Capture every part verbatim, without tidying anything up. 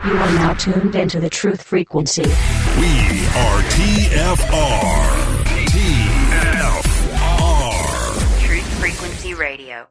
You are now tuned into the Truth Frequency. We are T F R. T F R. Truth Frequency Radio.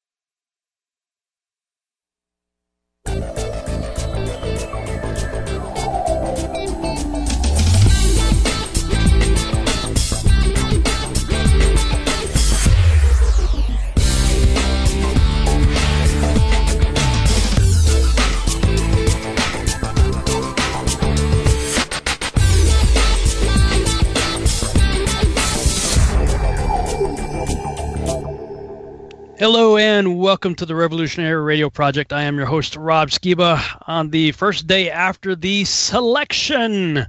Hello and welcome to the Revolutionary Radio Project. I am your host, Rob Skiba, on the first day after the selection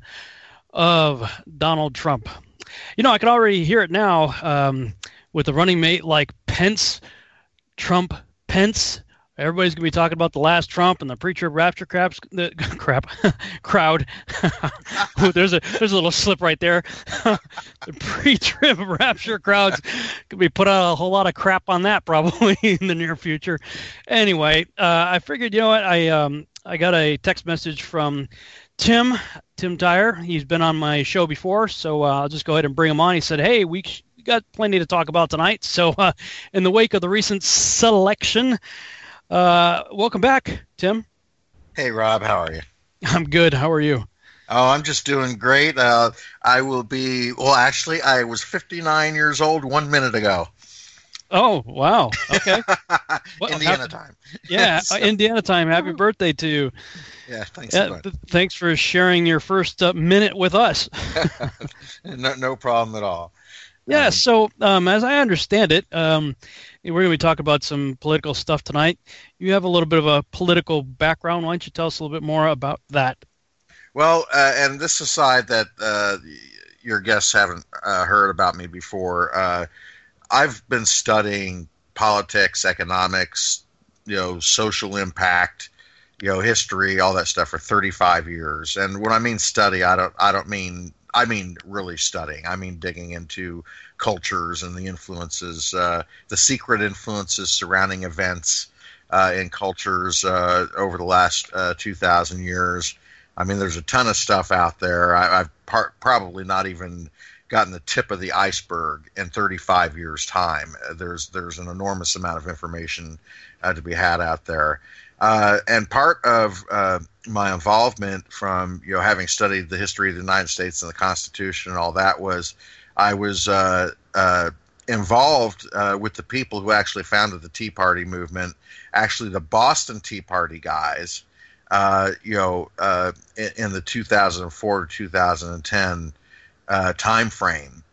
of Donald Trump. You know, I can already hear it now um, with a running mate like Pence, Trump, Pence. Everybody's going to be talking about the last Trump and the pre-trib rapture craps, the, crap crowd. there's a there's a little slip right there. The pre-trib rapture crowds could be put out a whole lot of crap on that probably in the near future. Anyway, uh, I figured, you know what, I um I got a text message from Tim Tim Tyre. He's been on my show before, so uh, I'll just go ahead and bring him on. He said, "Hey, we got plenty to talk about tonight." So uh, in the wake of the recent selection. Uh, welcome back, Tim. Hey, Rob. How are you? I'm good. How are you? Oh, I'm just doing great. Uh, I will be, well, actually, I was fifty-nine years old one minute ago. Oh, wow. Okay. Well, Indiana happy, time. Yeah, so, Indiana time. Happy birthday to you. Yeah, thanks. Yeah, th- thanks for sharing your first uh, minute with us. no, no problem at all. Yeah, um, so um, as I understand it, um, we're going to be talking about some political stuff tonight. You have a little bit of a political background. Why don't you tell us a little bit more about that? Well, uh, and this aside that uh, your guests haven't uh, heard about me before, uh, I've been studying politics, economics, you know, social impact, you know, history, all that stuff for thirty-five years. And when I mean study, I don't, I don't mean, I mean really studying. I mean digging into cultures and the influences, uh, the secret influences surrounding events uh, in cultures uh, over the last uh, two thousand years. I mean, there's a ton of stuff out there. I, I've par- probably not even gotten the tip of the iceberg in thirty-five years' time. There's there's an enormous amount of information uh, to be had out there. Uh, and part of uh, my involvement from, you know, having studied the history of the United States and the Constitution and all that was I was uh, uh, involved uh, with the people who actually founded the Tea Party movement, actually the Boston Tea Party guys, uh, you know, uh, in, in the two thousand four to two thousand ten uh, time frame.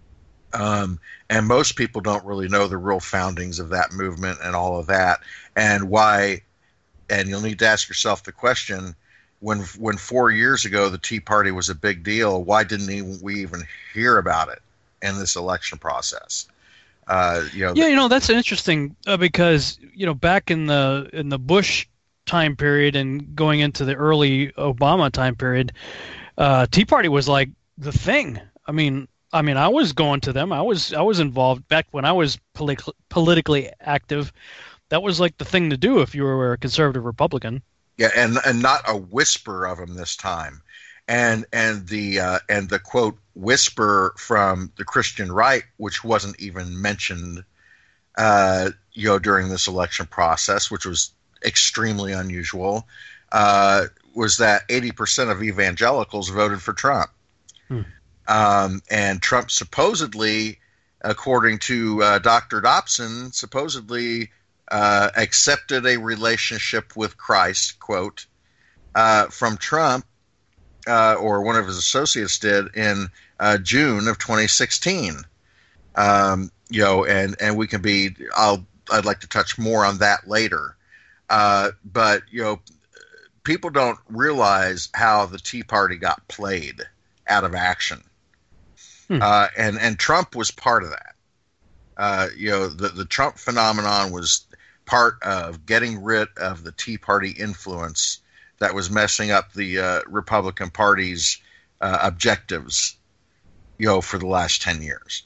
Um, and most people don't really know the real foundings of that movement and all of that, and why. And you'll need to ask yourself the question, when when four years ago the Tea Party was a big deal, why didn't even, we even hear about it in this election process? Uh, you know, yeah, you know, that's interesting uh, because, you know, back in the in the Bush time period and going into the early Obama time period, uh, Tea Party was like the thing. I mean, I mean, I was going to them. I was I was involved back when I was politi- politically active. That was like the thing to do if you were a conservative Republican. Yeah, and, and not a whisper of them this time, and and the uh, and the quote whisper from the Christian right, which wasn't even mentioned, uh, you know, during this election process, which was extremely unusual, uh, was that eighty percent of evangelicals voted for Trump, hmm. um, and Trump supposedly, according to uh, Doctor Dobson, supposedly. Uh, accepted a relationship with Christ, quote, uh, from Trump, uh, or one of his associates did in uh, June of twenty sixteen. Um, you know, and, and we can be, I'll, I'd like to touch more on that later. Uh, but, you know, people don't realize how the Tea Party got played out of action. Hmm. Uh, and, and Trump was part of that. Uh, you know, the, the Trump phenomenon was part of getting rid of the Tea Party influence that was messing up the uh, Republican Party's uh, objectives, you know, for the last ten years.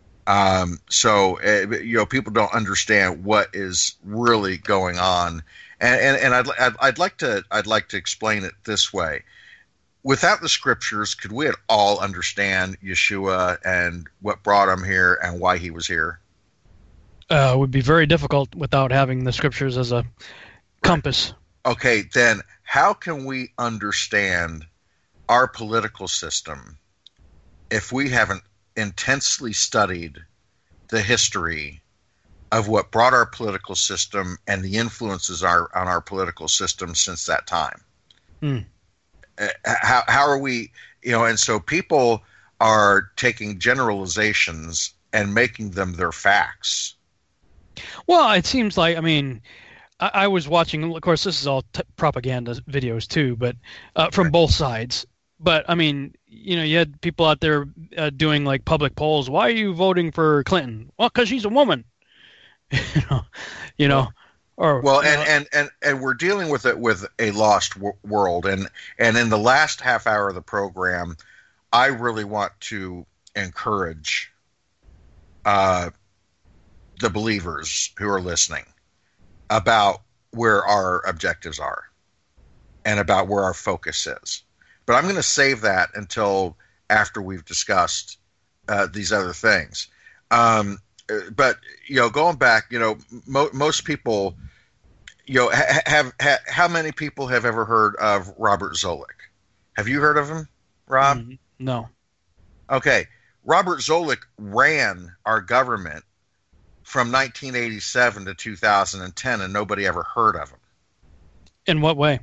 Um, so, uh, you know, people don't understand what is really going on. And and, and I'd, I'd I'd like to I'd like to explain it this way. Without the scriptures, could we at all understand Yeshua and what brought him here and why he was here? Uh, it would be very difficult without having the scriptures as a compass. Okay, then how can we understand our political system if we haven't intensely studied the history of what brought our political system and the influences are on our political system since that time? Hmm. Uh, how how are we, you know, and so people are taking generalizations and making them their facts. Well, it seems like, I mean, I, I was watching, of course, this is all t- propaganda videos too, but uh, from Right. both sides. But I mean, you know, you had people out there uh, doing like public polls. Why are you voting for Clinton? Well, because she's a woman. you know, you know, or Well, you and, know, and, and, and we're dealing with it with a lost w- world. And, and in the last half hour of the program, I really want to encourage uh, the believers who are listening about where our objectives are and about where our focus is. But I'm going to save that until after we've discussed uh, these other things. Um, but, you know, going back, you know, mo- most people, you know, ha- have, ha- how many people have ever heard of Robert Zoellick? Have you heard of him, Rob? mhm, no. Okay. Robert Zoellick ran our government from nineteen eighty-seven to two thousand ten, and nobody ever heard of him. In what way?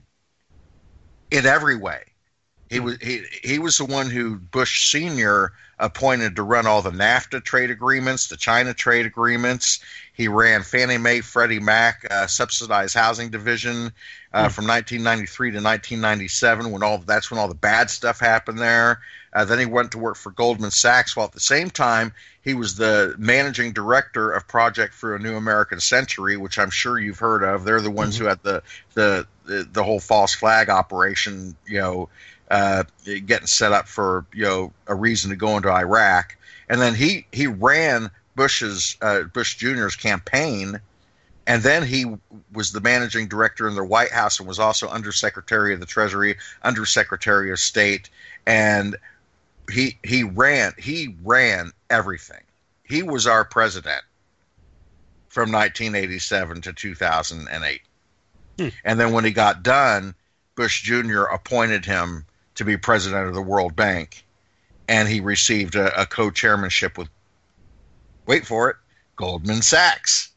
In every way. He was he he was the one who Bush Senior appointed to run all the NAFTA trade agreements, the China trade agreements. He ran Fannie Mae, Freddie Mac, uh, subsidized housing division uh, Hmm. from nineteen ninety-three to nineteen ninety-seven. When all that's when all the bad stuff happened there. Uh, then he went to work for Goldman Sachs, while at the same time he was the managing director of Project for a New American Century, which I'm sure you've heard of. They're the ones Mhm. who had the, the the the whole false flag operation, you know, uh, getting set up for, you know, a reason to go into Iraq. And then he he ran Bush's uh, Bush Junior's campaign, and then he was the managing director in the White House and was also Undersecretary of the Treasury, Undersecretary of State, and he he ran he ran everything. He was our president from nineteen eighty-seven to two thousand eight. Hmm. And then when he got done, Bush Junior appointed him to be president of the World Bank, and he received a, a co-chairmanship with, wait for it, Goldman Sachs.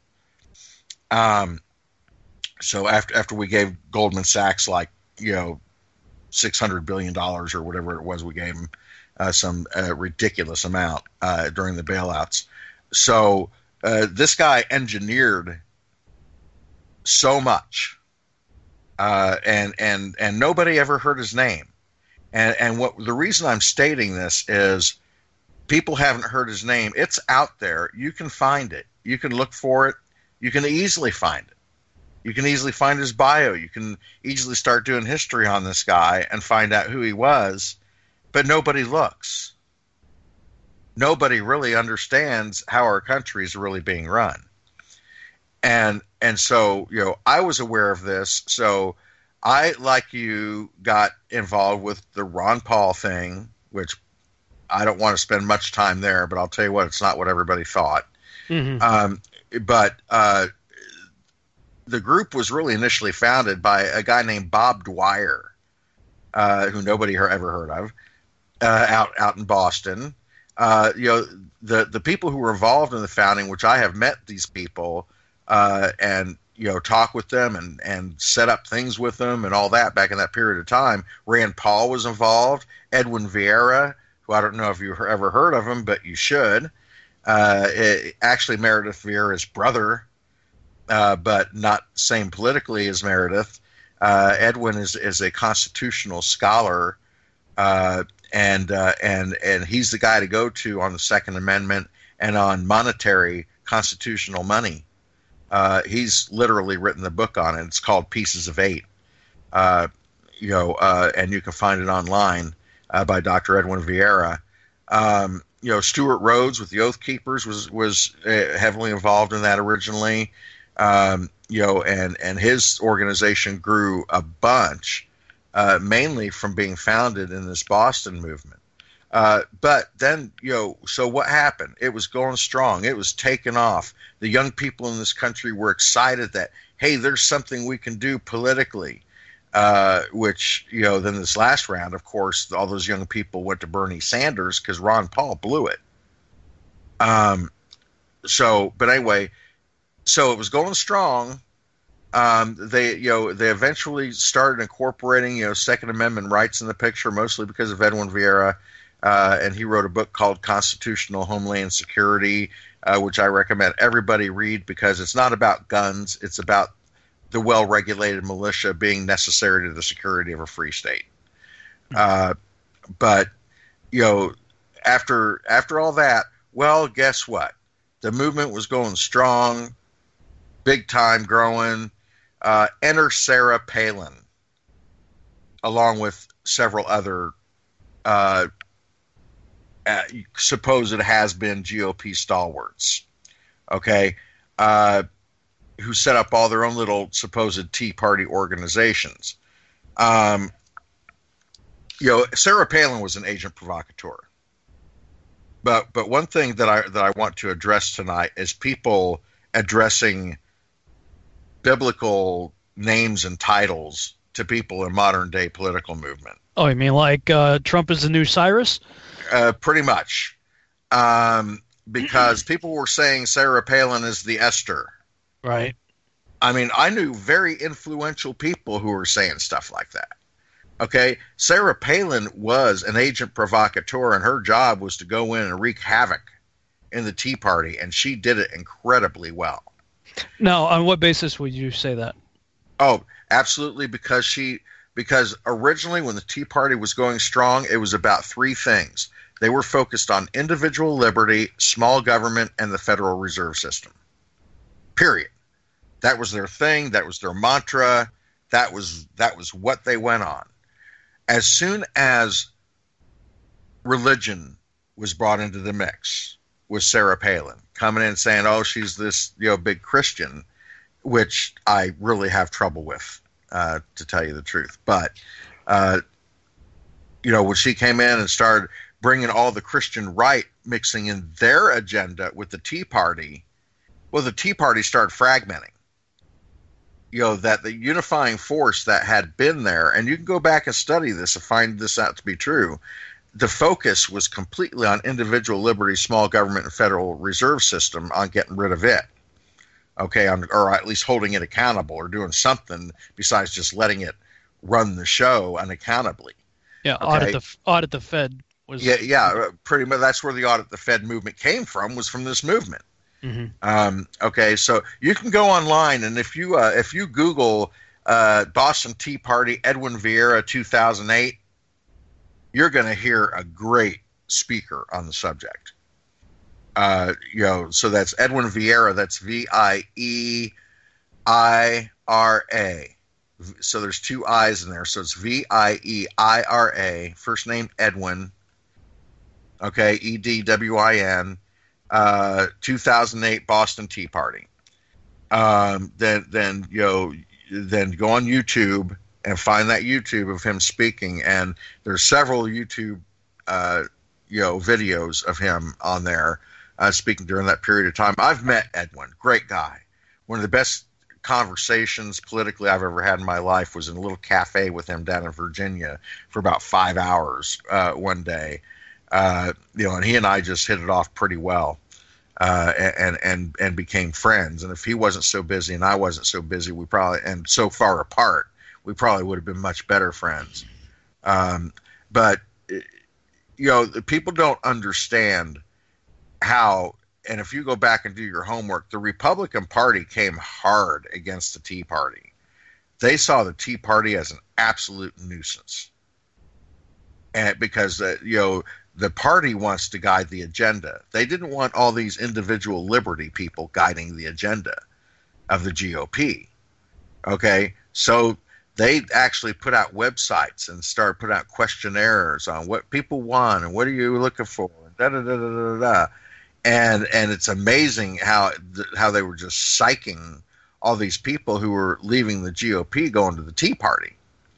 Um, so after after we gave Goldman Sachs, like, you know, six hundred billion dollars or whatever it was we gave him, uh, some uh, ridiculous amount uh, during the bailouts. So uh, this guy engineered so much, uh, and and and nobody ever heard his name. And and what the reason I'm stating this is people haven't heard his name. It's out there. You can find it. You can look for it. You can easily find it. You can easily find his bio. You can easily start doing history on this guy and find out who he was. But nobody looks. Nobody really understands how our country is really being run. And and so, you know, I was aware of this. So I, like you, got involved with the Ron Paul thing, which I don't want to spend much time there, but I'll tell you what, it's not what everybody thought. Mhm. Um, but uh, the group was really initially founded by a guy named Bob Dwyer, uh, who nobody he- ever heard of, uh, out out in Boston. Uh, you know, the the people who were involved in the founding, which I have met these people, uh, and you know, talk with them and and set up things with them and all that back in that period of time. Rand Paul was involved. Edwin Vieira, who I don't know if you've ever heard of him, but you should. Uh, it, actually, Meredith Vieira's brother, uh, but not same politically as Meredith. Uh, Edwin is is a constitutional scholar, uh, and uh, and and he's the guy to go to on the Second Amendment and on monetary constitutional money. Uh, he's literally written the book on it. It's called Pieces of Eight. Uh, you know, uh, and you can find it online uh, by Doctor Edwin Vieira. Um, you know, Stuart Rhodes with the Oath Keepers was was uh, heavily involved in that originally. Um, you know, and, and his organization grew a bunch, uh, mainly from being founded in this Boston movement. Uh, but then, you know, so what happened? It was going strong. It was taking off. The young people in this country were excited that, hey, there's something we can do politically, uh, which, you know, then this last round, of course, all those young people went to Bernie Sanders because Ron Paul blew it. Um, so, but anyway, so it was going strong. Um, they, you know, they eventually started incorporating, you know, Second Amendment rights in the picture, mostly because of Edwin Vieira. Uh, and he wrote a book called Constitutional Homeland Security, uh, which I recommend everybody read because it's not about guns. It's about the well-regulated militia being necessary to the security of a free state. Uh, but, you know, after after all that, well, guess what? The movement was going strong, big time growing. Uh, enter Sarah Palin, along with several other uh, uh, supposed has-been G O P stalwarts, okay, uh, who set up all their own little supposed Tea Party organizations. Um, you know, Sarah Palin was an agent provocateur. But but one thing that I that I want to address tonight is people addressing biblical names and titles to people in modern day political movement. Oh, you mean like uh, Trump is the new Cyrus? Uh, pretty much, um, because people were saying Sarah Palin is the Esther. Right. I mean, I knew very influential people who were saying stuff like that. Okay, Sarah Palin was an agent provocateur, and her job was to go in and wreak havoc in the Tea Party, and she did it incredibly well. Now, on what basis would you say that? Oh, absolutely, because she because originally when the Tea Party was going strong, it was about three things. They were focused on individual liberty, small government, and the Federal Reserve System. Period. That was their thing. That was their mantra. That was that was what they went on. As soon as religion was brought into the mix with Sarah Palin coming in and saying, oh, she's this, you know, big Christian, which I really have trouble with, uh, to tell you the truth. But, uh, you know, when she came in and started bringing all the Christian right, mixing in their agenda with the Tea Party, well, the Tea Party started fragmenting. You know, that the unifying force that had been there, and you can go back and study this and find this out to be true, the focus was completely on individual liberty, small government, and Federal Reserve System, on getting rid of it. Okay, on, or at least holding it accountable or doing something besides just letting it run the show unaccountably. Yeah, okay? audit the audit the Fed was. Yeah, yeah, pretty much. That's where the audit the Fed movement came from. Was from this movement. Mm-hmm. Um, okay, so you can go online, and if you uh, if you Google uh, Boston Tea Party Edwin Vieira two thousand eight, you're going to hear a great speaker on the subject. Uh, you know, so that's Edwin Vieira. That's V I E I R A. So there's two I's in there. So it's V I E I R A. First name Edwin. Okay, E D W I N. Uh, two thousand eight Boston Tea Party. Um, then, then you know, then go on YouTube and find that YouTube of him speaking. And there's several YouTube, uh, you know, videos of him on there uh, speaking during that period of time. I've met Edwin, great guy. One of the best conversations politically I've ever had in my life was in a little cafe with him down in Virginia for about five hours uh, one day. Uh, you know, and he and I just hit it off pretty well, uh, and and and became friends. And if he wasn't so busy and I wasn't so busy, we probably and so far apart, we probably would have been much better friends. Um, but you know, people don't understand how. And if you go back and do your homework, the Republican Party came hard against the Tea Party. They saw the Tea Party as an absolute nuisance, and because uh, you know. The party wants to guide the agenda. They didn't want all these individual liberty people guiding the agenda of the G O P. Okay, so they actually put out websites and started putting out questionnaires on what people want and what are you looking for, da da da da da da. And and it's amazing how how they were just psyching all these people who were leaving the G O P going to the Tea Party.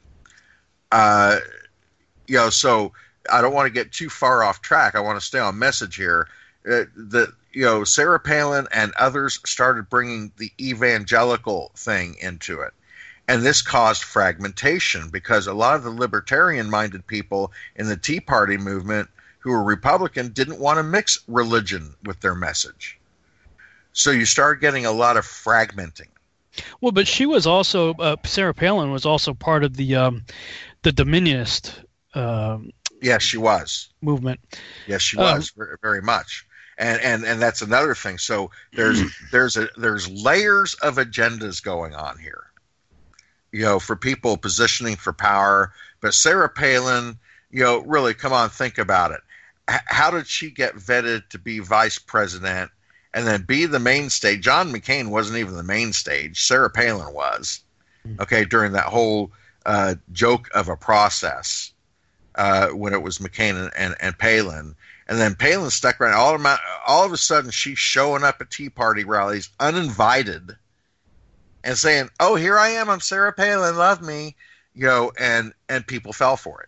Uh, you know, so I don't want to get too far off track. I want to stay on message here. Uh, the you know, Sarah Palin and others started bringing the evangelical thing into it. And this caused fragmentation because a lot of the libertarian-minded people in the Tea Party movement who were Republican didn't want to mix religion with their message. So you start getting a lot of fragmenting. Well, but she was also, uh, Sarah Palin was also part of the um, the Dominionist uh, yes, she was. movement. Yes, she was, um, very much. And, and and that's another thing. So there's there's a there's layers of agendas going on here. You know, for people positioning for power. But Sarah Palin, you know, really, come on, think about it. H- how did she get vetted to be vice president and then be the mainstay? John McCain wasn't even the main stage. Sarah Palin was, okay, during that whole uh, joke of a process uh, when it was McCain and, and, and Palin. And then Palin stuck around. All of, my, all of a sudden, she's showing up at Tea Party rallies uninvited and saying, "Oh, here I am. I'm Sarah Palin. Love me." You know, and, and people fell for it.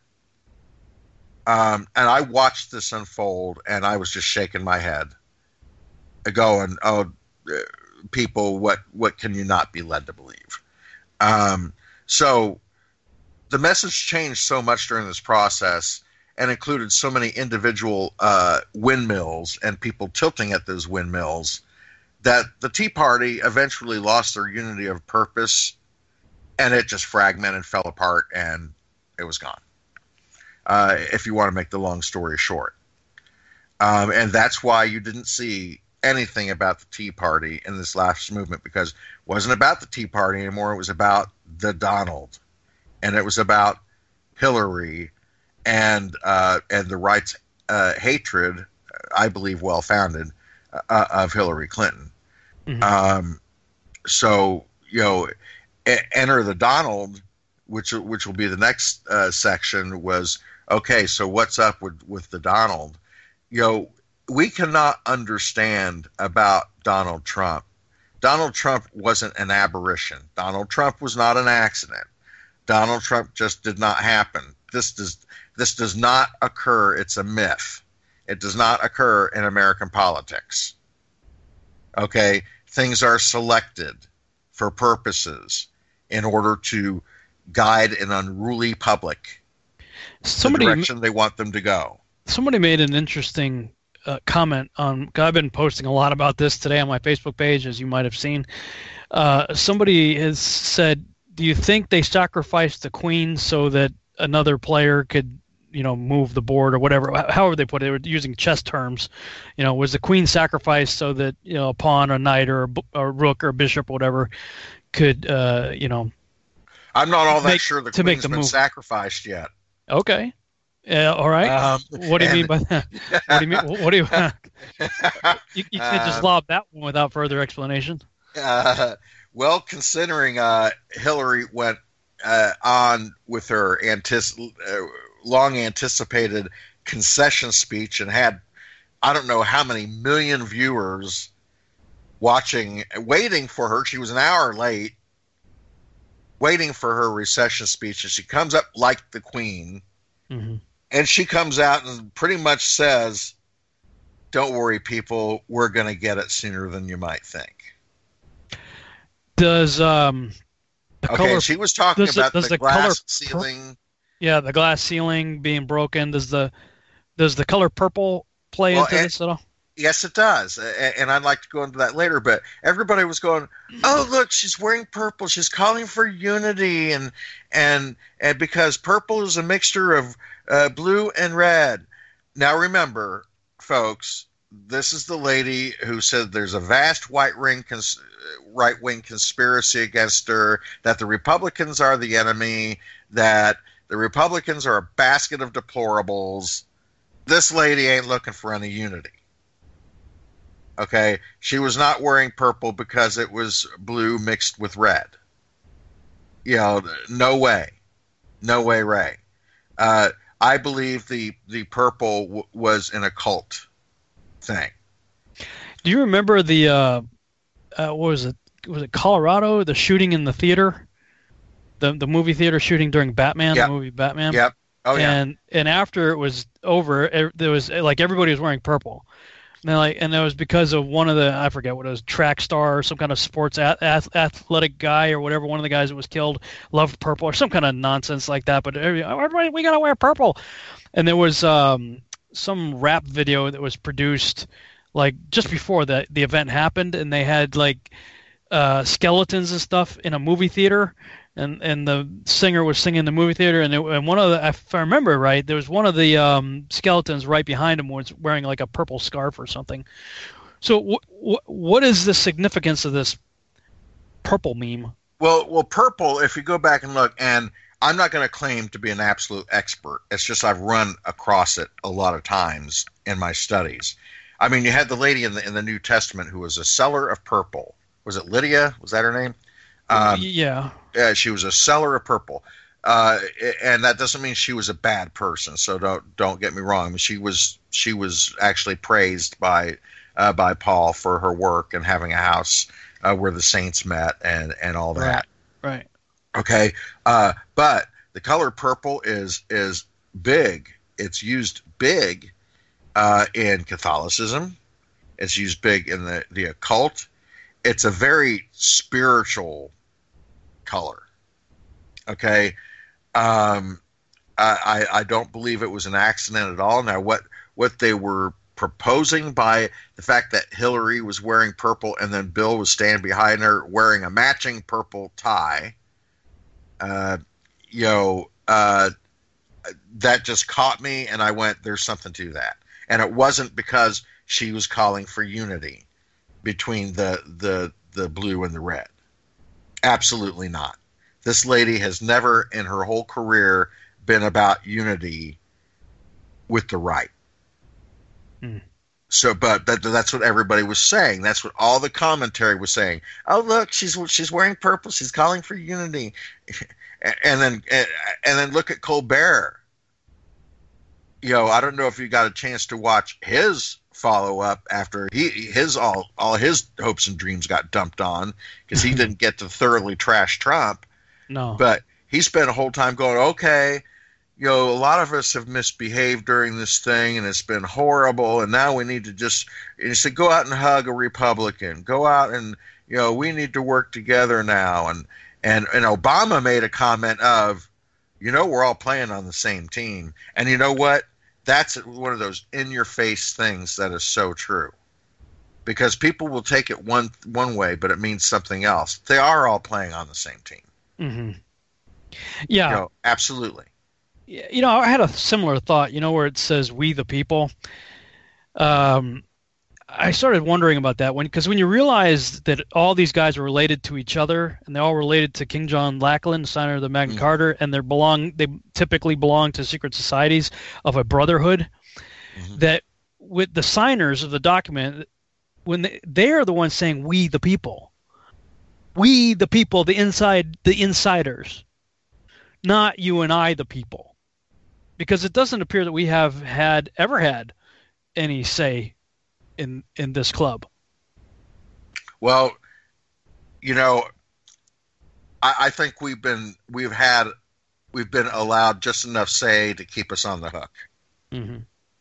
Um, and I watched this unfold, and I was just shaking my head, going, "Oh, people, what what can you not be led to believe?" Um, so the message changed so much during this process, and included so many individual uh, windmills and people tilting at those windmills, that the Tea Party eventually lost their unity of purpose, and it just fragmented, fell apart, and it was gone. Uh, if you want to make the long story short. Um, and that's why you didn't see anything about the Tea Party in this last movement, because it wasn't about the Tea Party anymore. It was about the Donald, and it was about Hillary and uh, and the right's uh, hatred, I believe well-founded, uh, of Hillary Clinton. Mm-hmm. Um, so, you know, enter the Donald, which which will be the next uh, section, was, okay, so what's up with, with the Donald? You know, we cannot understand about Donald Trump. Donald Trump wasn't an aberration. Donald Trump was not an accident. Donald Trump just did not happen. This does this does not occur. It's a myth. It does not occur in American politics. Okay, things are selected for purposes in order to guide an unruly public somebody, the direction they want them to go. Somebody made an interesting uh, comment on. I've been posting a lot about this today on my Facebook page, as you might have seen. Uh, somebody has said, "Do you think they sacrificed the Queen so that another player could, you know, move the board or whatever?" However they put it, they were using chess terms. You know, was the Queen sacrificed so that, you know, a pawn, or a knight, or a, a rook, or a bishop, or whatever, could, uh, you know. I'm not all that make, sure the to Queen's make the been move. sacrificed yet. Okay. Uh, all right. Um, what do you and, mean by that? What do you mean? What do you? you, you can't just lob that one without further explanation. Uh, well, considering uh, Hillary went uh, on with her antici- uh, long anticipated concession speech and had, I don't know how many million viewers watching, waiting for her. She was an hour late, waiting for her recession speech, and she comes up like the Queen. Mm-hmm. And she comes out and pretty much says, "Don't worry, people, we're going to get it sooner than you might think." Does um the okay, color, she was talking does about the, does the, the glass color, ceiling. Yeah, the glass ceiling being broken. Does the does the color purple play well, into and, this at all? Yes, it does. And I'd like to go into that later, but everybody was going, "Oh, look, she's wearing purple. She's calling for unity." And and and because purple is a mixture of uh, blue and red. Now, remember, folks, this is the lady who said there's a vast white ring cons- right-wing conspiracy against her, that the Republicans are the enemy, that the Republicans are a basket of deplorables. This lady ain't looking for any unity. Okay, she was not wearing purple because it was blue mixed with red. You know, no way, no way, Ray. Uh, I believe the the purple w- was an occult thing. Do you remember the uh, uh, what was it? was it Colorado, the shooting in the theater, the the movie theater shooting during Batman, Yep. the movie Batman. Yep. Oh yeah. And and after it was over, it, there was like everybody was wearing purple. And they're like, and that was because of one of the, I forget what it was, track star or some kind of sports ath- ath- athletic guy or whatever. One of the guys that was killed loved purple or some kind of nonsense like that. But every- everybody, we gotta wear purple. And there was um, some rap video that was produced like just before the the event happened, and they had like uh, skeletons and stuff in a movie theater. And and the singer was singing in the movie theater, and, it, and one of the, if I remember right, there was one of the um, skeletons right behind him was wearing like a purple scarf or something. So w- w- what is the significance of this purple meme? Well, well, purple. If you go back and look, and I'm not going to claim to be an absolute expert. It's just I've run across it a lot of times in my studies. I mean, you had the lady in the in the New Testament who was a seller of purple. Was it Lydia? Was that her name? Um, yeah. Yeah, she was a seller of purple, uh, and that doesn't mean she was a bad person. So don't don't get me wrong. I mean, she was she was actually praised by uh, by Paul for her work and having a house uh, where the saints met and, and all that. Right. Right. Okay, uh, but the color purple is is big. It's used big uh, in Catholicism. It's used big in the, the occult. It's a very spiritual color. Okay, um, I, I I don't believe it was an accident at all. Now, what what they were proposing by the fact that Hillary was wearing purple and then Bill was standing behind her wearing a matching purple tie, uh, you know, uh, that just caught me, and I went, "There's something to that." And it wasn't because she was calling for unity between the the the blue and the red. Absolutely not. This lady has never in her whole career been about unity with the right. Hmm. So, but that, that's what everybody was saying. That's what all the commentary was saying. Oh, look, she's she's wearing purple. She's calling for unity. And then and, and then look at Colbert. You know, I don't know if you got a chance to watch his follow up after he his all all his hopes and dreams got dumped on because he didn't get to thoroughly trash Trump. No, but he spent a whole time going, okay, you know, a lot of us have misbehaved during this thing and it's been horrible, and now we need to just he said go out and hug a Republican, go out and you know we need to work together now, and and and Obama made a comment of, you know, we're all playing on the same team, and you know what? That's one of those in-your-face things that is so true. Because people will take it one one way, but it means something else. They are all playing on the same team. Mm-hmm. Yeah. You know, absolutely. You know, I had a similar thought, you know, where it says "we the people." Um, I started wondering about that when, because when you realize that all these guys are related to each other, and they're all related to King John Lackland, signer of the Magna Mm. Carta, and they belong, they typically belong to secret societies of a brotherhood, Mhm. that with the signers of the document, when they, they are the ones saying "we the people," we the people, the inside, the insiders, not you and I, the people, because it doesn't appear that we have had ever had any say in in this club. Well, you know, I, I think we've been we've had we've been allowed just enough say to keep us on the hook. Mm-hmm.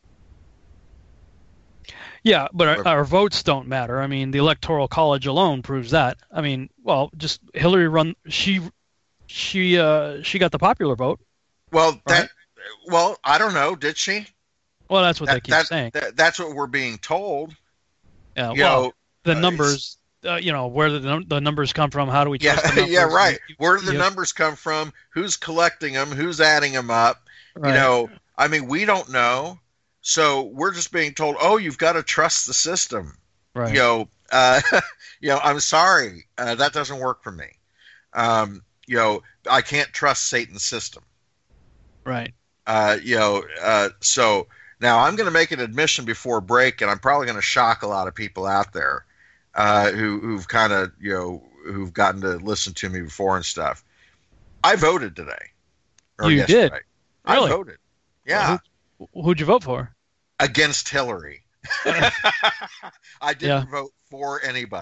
Yeah, but our, our votes don't matter. I mean, the Electoral College alone proves that. I mean, well, just Hillary run she she uh, she got the popular vote. Well, that Right. well, I don't know. Did she? Well, that's what That- they keep that- saying. that- that's what we're being told. Yeah, You well, know, the uh, numbers, uh, you know, where the num- the numbers come from. How do we Yeah, trust the numbers? yeah, right. Where do the Yeah. numbers come from? Who's collecting them? Who's adding them up? Right. You know, I mean, we don't know. So we're just being told, oh, you've got to trust the system. right. You know, uh, you know, I'm sorry, uh, that doesn't work for me. Um, you know, I can't trust Satan's system. Right. Uh, you know, uh, so now I'm going to make an admission before break, and I'm probably going to shock a lot of people out there uh, who, who've kind of, you know, who've gotten to listen to me before and stuff. I voted today. Or You yesterday. did? I Really? voted. Yeah, Who, who'd you vote for? against Hillary. I didn't Yeah. vote for anybody.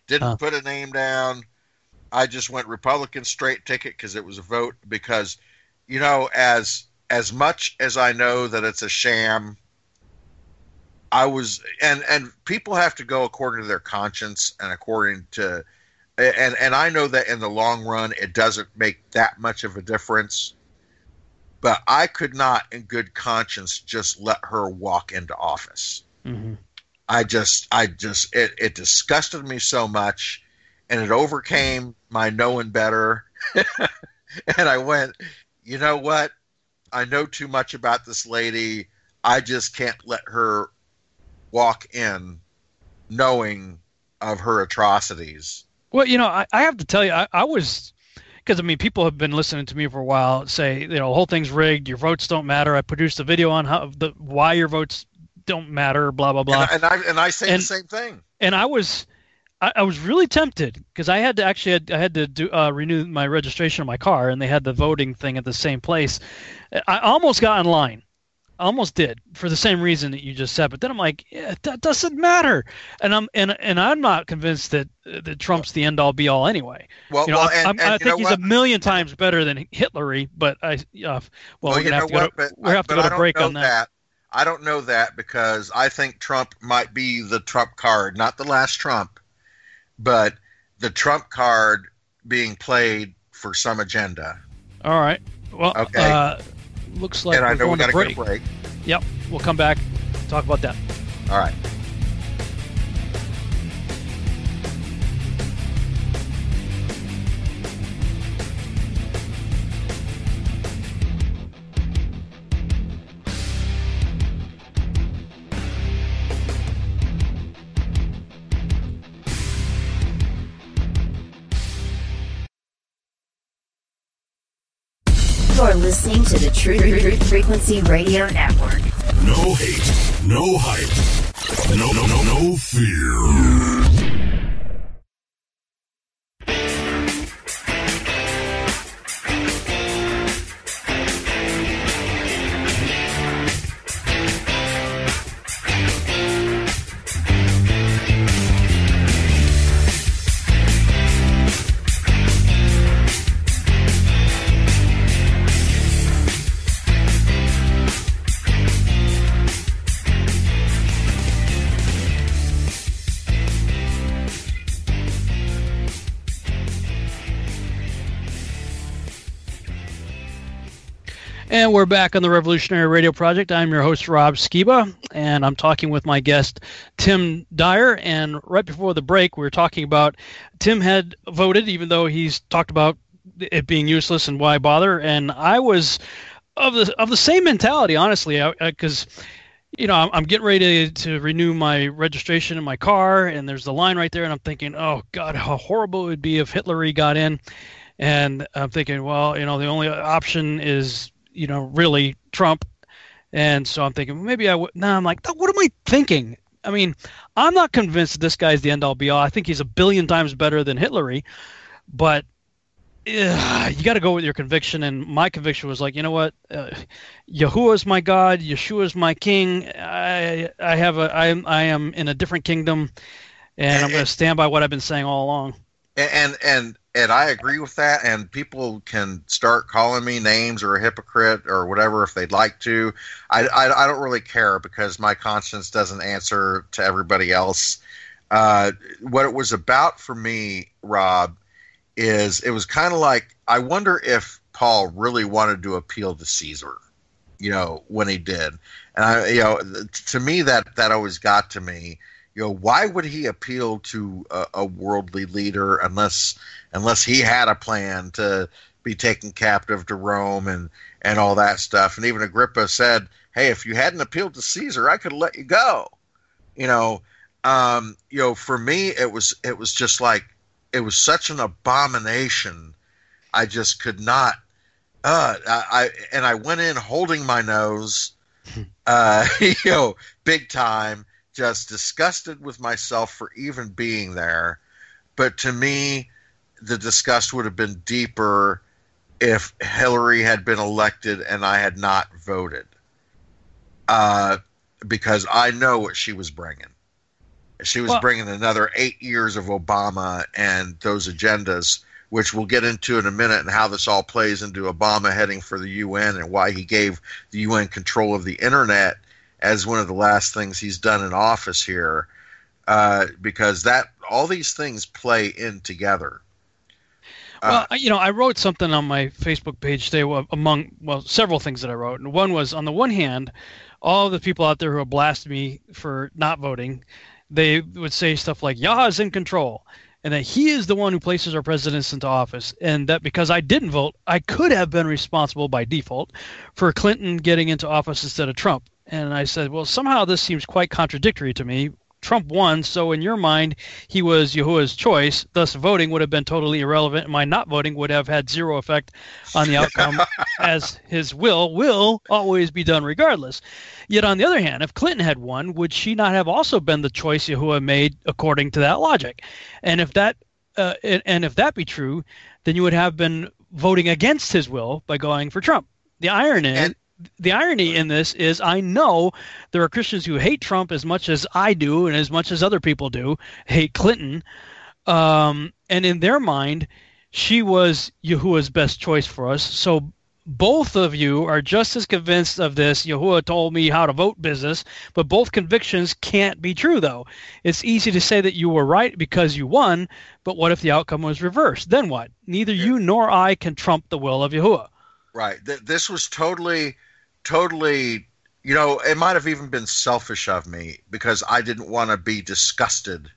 Didn't Huh. put a name down. I just went Republican straight ticket because it was a vote. Because, you know, as as much as I know that it's a sham, I was, and and people have to go according to their conscience and according to, and and I know that in the long run it doesn't make that much of a difference. But I could not, in good conscience, just let her walk into office. Mm-hmm. I just, I just, it, it disgusted me so much, and it overcame my knowing better. And I went, you know what? I know too much about this lady. I just can't let her walk in knowing of her atrocities. Well, you know, I, I have to tell you, I, I was, because I mean, people have been listening to me for a while say, you know, the whole thing's rigged. Your votes don't matter. I produced a video on how the why your votes don't matter. Blah blah blah. And, and I and I say And- the same thing. And I was, I, I was really tempted because I had to actually, had, I had to do uh, renew my registration of my car, and they had the voting thing at the same place. I almost got in line. I almost did for the same reason that you just said, but then I'm like, yeah, that doesn't matter, and I'm and and I'm not convinced that that Trump's the end all be all anyway. Well, You know, well, I'm- and, I'm- and I you think know he's what? a million times better than Hitlery, but I, uh, well, Well, we're you gonna know have to go what? to, But, we have to but go I to don't break know on that. I don't know that because I think Trump might be the Trump card, not the last Trump, but the Trump card being played for some agenda. All right. Well, Okay. uh, looks like And I we're know we going got to to break. go to break. Yep. We'll come back, talk about that. All right. You're listening to the Truth, Truth Frequency Radio Network. No hate, no hype, no, no, no, no fear. And we're back on the Revolutionary Radio Project. I'm your host, Rob Skiba, and I'm talking with my guest, Tim Dyer. And right before the break, we were talking about Tim had voted, even though he's talked about it being useless and why bother. And I was of the of the same mentality, honestly, because you know I'm, I'm getting ready to, to renew my registration in my car, and there's the line right there, and I'm thinking, oh God, how horrible it would be if Hitlery got in. And I'm thinking, well, you know, the only option is, you know, really Trump. And so I'm thinking, well, maybe I would. Now I'm like, what am I thinking? I mean, I'm not convinced that this guy's the end all be all. I think he's a billion times better than Hitlery, but uh, you got to go with your conviction. And my conviction was like, you know what? Uh, Yahuwah is my God. Yeshua is my king. I I have a I am I am in a different kingdom, and I'm going to stand by what I've been saying all along. And and and I agree with that. And people can start calling me names or a hypocrite or whatever if they'd like to. I I, I don't really care because my conscience doesn't answer to everybody else. Uh, what it was about for me, Rob, is it was kind of like I wonder if Paul really wanted to appeal to Caesar, you know, when he did. And I, you know, to me that that always got to me. You know, why would he appeal to a, a worldly leader unless unless he had a plan to be taken captive to Rome and, and all that stuff? And even Agrippa said, hey, if you hadn't appealed to Caesar, I could have let you go. You know, um, you know, for me, it was it was just like it was such an abomination. I just could not. Uh, I, I and I went in holding my nose, uh, you know, big time. Just disgusted with myself for even being there. But to me, the disgust would have been deeper if Hillary had been elected and I had not voted. Uh, because I know what she was bringing. She was Well- bringing another eight years of Obama and those agendas, which we'll get into in a minute, and how this all plays into Obama heading for the U N and why he gave the U N control of the internet as one of the last things he's done in office here, uh, because that all these things play in together. Well, I- you know, I wrote something on my Facebook page today well, among, well, several things that I wrote. And one was, on the one hand, all of the people out there who have blasted me for not voting, they would say stuff like, Yah's in control, and that he is the one who places our presidents into office, and that because I didn't vote, I could have been responsible by default for Clinton getting into office instead of Trump. And I said, well, somehow this seems quite contradictory to me. Trump won, so in your mind, he was Yahuwah's choice. Thus, voting would have been totally irrelevant, and my not voting would have had zero effect on the outcome, as his will will always be done regardless. Yet, on the other hand, if Clinton had won, would she not have also been the choice Yahuwah made according to that logic? And if that, uh, and, and if that be true, then you would have been voting against his will by going for Trump. The irony. And- The irony in this is I know there are Christians who hate Trump as much as I do and as much as other people do, hate Clinton. Um, and in their mind, she was Yahuwah's best choice for us. So both of you are just as convinced of this Yahuwah told me how to vote business, but both convictions can't be true, though. It's easy to say that you were right because you won, but what if the outcome was reversed? Then what? Neither you nor I can trump the will of Yahuwah. Right. Th- this was totally, totally, you know, it might have even been selfish of me because I didn't want to be disgusted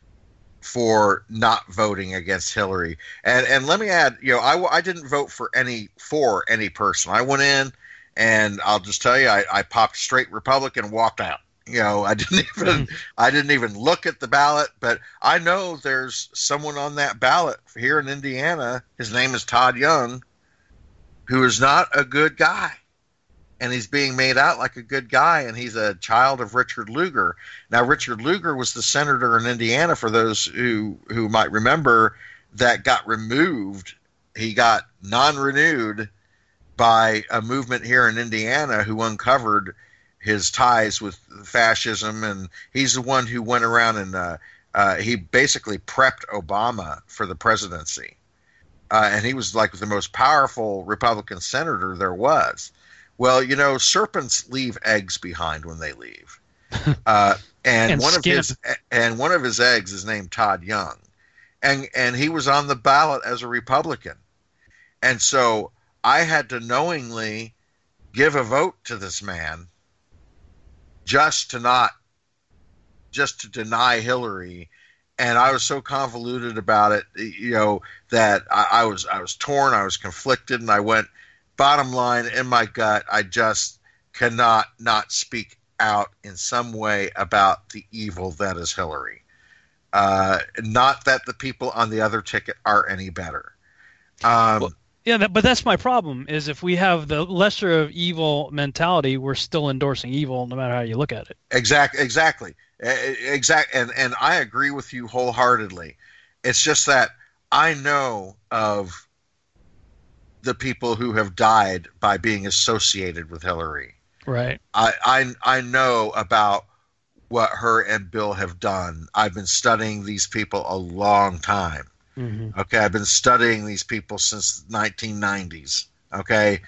for not voting against Hillary. And and let me add, you know, I, I didn't vote for any for any person. I went in and I'll just tell you, I, I popped straight Republican and walked out. You know, I didn't even I didn't even look at the ballot, but I know there's someone on that ballot here in Indiana. His name is Todd Young, who is not a good guy, and he's being made out like a good guy, and he's a child of Richard Lugar. Now, Richard Lugar was the senator in Indiana, for those who, who might remember, that got removed. He got non-renewed by a movement here in Indiana who uncovered his ties with fascism, and he's the one who went around and uh, uh, he basically prepped Obama for the presidency. Uh, and he was like the most powerful Republican senator there was. Well, you know, serpents leave eggs behind when they leave, uh, and, And one skin. of his and one of his eggs is named Todd Young, and and he was on the ballot as a Republican, and so I had to knowingly give a vote to this man just to not, just to deny Hillary. And I was so convoluted about it, you know, that I, I was I was torn, I was conflicted, and I went, bottom line, in my gut, I just cannot not speak out in some way about the evil that is Hillary. Uh, not that the people on the other ticket are any better. Um, Well, yeah, that, but that's my problem, is if we have the lesser of evil mentality, we're still endorsing evil no matter how you look at it. Exactly, exactly, exact, and and I agree with you wholeheartedly. It's just that I know of the people who have died by being associated with Hillary. Right. I I, I know about what her and Bill have done. I've been studying these people a long time. Mm-hmm. Okay, I've been studying these people since the nineteen nineties. Okay,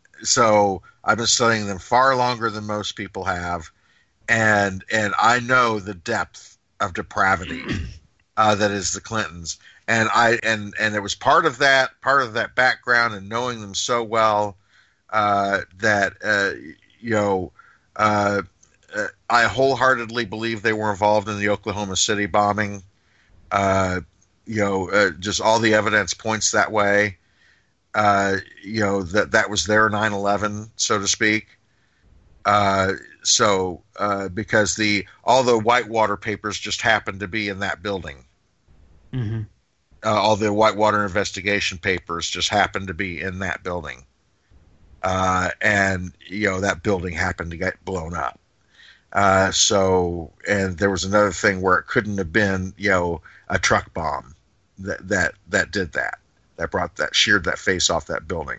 so I've been studying them far longer than most people have, and and I know the depth of depravity uh, that is the Clintons, and I and and it was part of that part of that background and knowing them so well uh, that uh, you know uh, uh, I wholeheartedly believe they were involved in the Oklahoma City bombing. Uh, you know, uh, just all the evidence points that way. Uh, you know, that that was their nine eleven, so to speak. Uh, so, uh, because the all the Whitewater papers just happened to be in that building. Mm-hmm. Uh, all the Whitewater investigation papers just happened to be in that building. Uh, and, you know, that building happened to get blown up. Uh, so, and there was another thing where it couldn't have been, you know, a truck bomb that, that, that did that, that brought that, sheared that face off that building.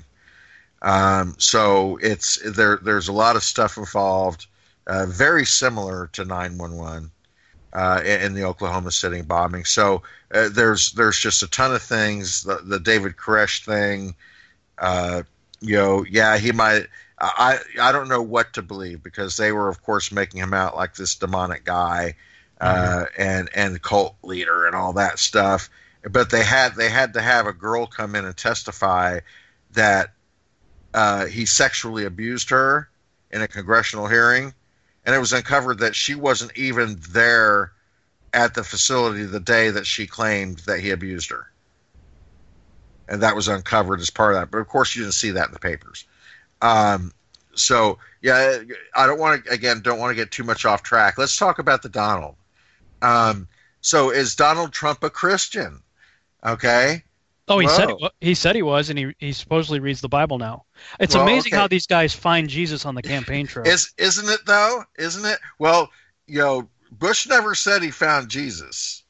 Um, so it's, there, there's a lot of stuff involved, uh, very similar to nine one one. uh, in, in the Oklahoma City bombing. So uh, there's there's just a ton of things. The, the David Koresh thing, uh, you know, yeah, he might. I I don't know what to believe, because they were, of course, making him out like this demonic guy, uh, mm-hmm. and and cult leader and all that stuff. But they had they had to have a girl come in and testify that uh, he sexually abused her in a congressional hearing, and it was uncovered that she wasn't even there at the facility the day that she claimed that he abused her, and that was uncovered as part of that. But of course, you didn't see that in the papers. Um, so yeah, I don't want to again don't want to get too much off track. Let's talk about the Donald. Um, so is Donald Trump a Christian? Okay. Oh, he Whoa. said he, wa- he said he was, and he, he supposedly reads the Bible now. It's Well, amazing okay. how these guys find Jesus on the campaign trail. Is isn't it though? Isn't it? Well, you know, Bush never said he found Jesus.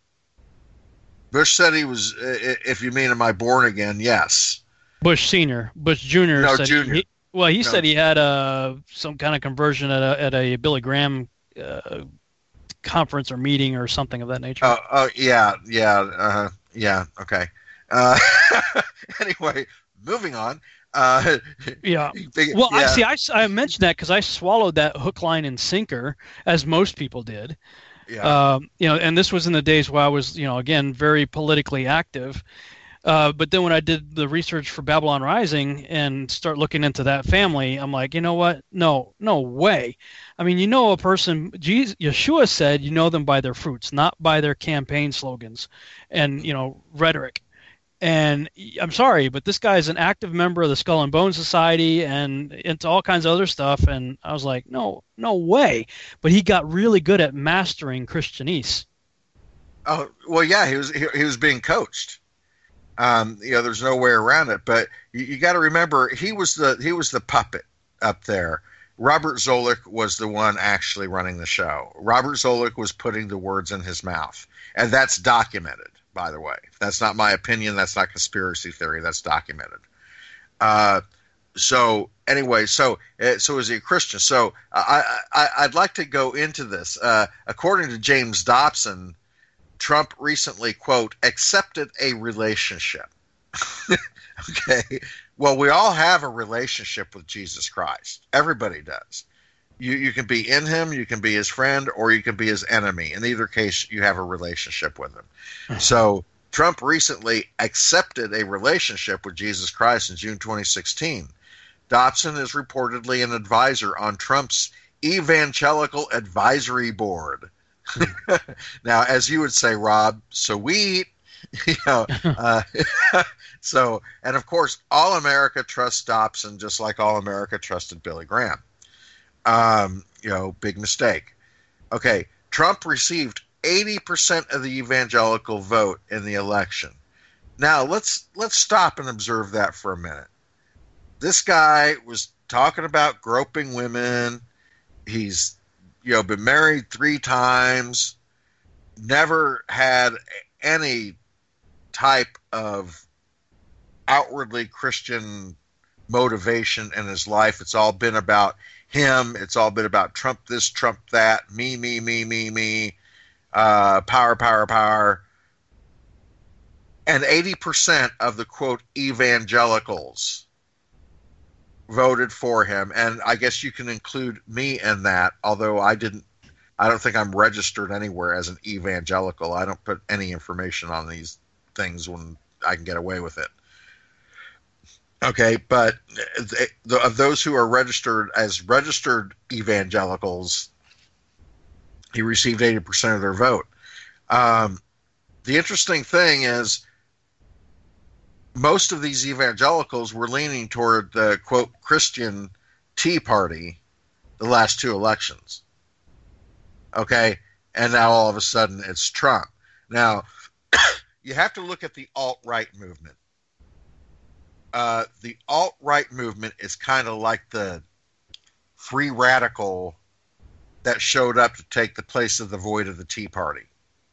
Bush said he was. If you mean, am I born again? Yes. Bush Senior, Bush Junior No, said Junior. He, well, he No. said he had a some kind of conversion at a at a Billy Graham uh, conference or meeting or something of that nature. Oh, oh yeah, yeah, uh, yeah. Okay. Uh, anyway, moving on. Uh, yeah. big- Well, I yeah. see. I, I mentioned that because I swallowed that hook, line, and sinker, as most people did. Yeah. Um, you know, and this was in the days where I was, you know, again, very politically active. Uh, but then when I did the research for Babylon Rising and start looking into that family, I'm like, you know what? No, no way. I mean, you know, a person, Jesus, Yeshua said, you know them by their fruits, not by their campaign slogans and, you know, rhetoric. And I'm sorry, but this guy is an active member of the Skull and Bones Society and into all kinds of other stuff. And I was like, no, no way. But he got really good at mastering Christianese. Oh well, yeah. He was he, he was being coached. Um, you know, there's no way around it. But you, you got to remember, he was the he was the puppet up there. Robert Zoellick was the one actually running the show. Robert Zoellick was putting the words in his mouth, and that's documented. By the way, that's not my opinion. That's not conspiracy theory. That's documented. Uh, so anyway, so uh, so is he a Christian? So I, I I'd like to go into this. Uh, according to James Dobson, Trump recently, quote, accepted a relationship. Okay. Well, we all have a relationship with Jesus Christ. Everybody does. You you can be in him, you can be his friend, or you can be his enemy. In either case, you have a relationship with him. So Trump recently accepted a relationship with Jesus Christ in June twenty sixteen. Dobson is reportedly an advisor on Trump's Evangelical Advisory Board. Now, as you would say, Rob, sweet. You know, uh, so, and of course, all America trusts Dobson, just like all America trusted Billy Graham. Um, you know, big mistake. Okay, Trump received eighty percent of the evangelical vote in the election. Now, let's let's stop and observe that for a minute. This guy was talking about groping women. He's, you know, been married three times, never had any type of outwardly Christian motivation in his life. It's all been about him. It's all been about Trump this, Trump that, me, me, me, me, me, uh, power, power, power. And eighty percent of the, quote, evangelicals voted for him. And I guess you can include me in that, although I didn't, I don't think I'm registered anywhere as an evangelical. I don't put any information on these things when I can get away with it. Okay, but the, of those who are registered as registered evangelicals, he received eighty percent of their vote. Um, the interesting thing is, most of these evangelicals were leaning toward the, quote, Christian Tea Party the last two elections. Okay, and now all of a sudden it's Trump. Now, you have to look at the alt-right movement. Uh, the alt-right movement is kind of like the free radical that showed up to take the place of the void of the Tea Party.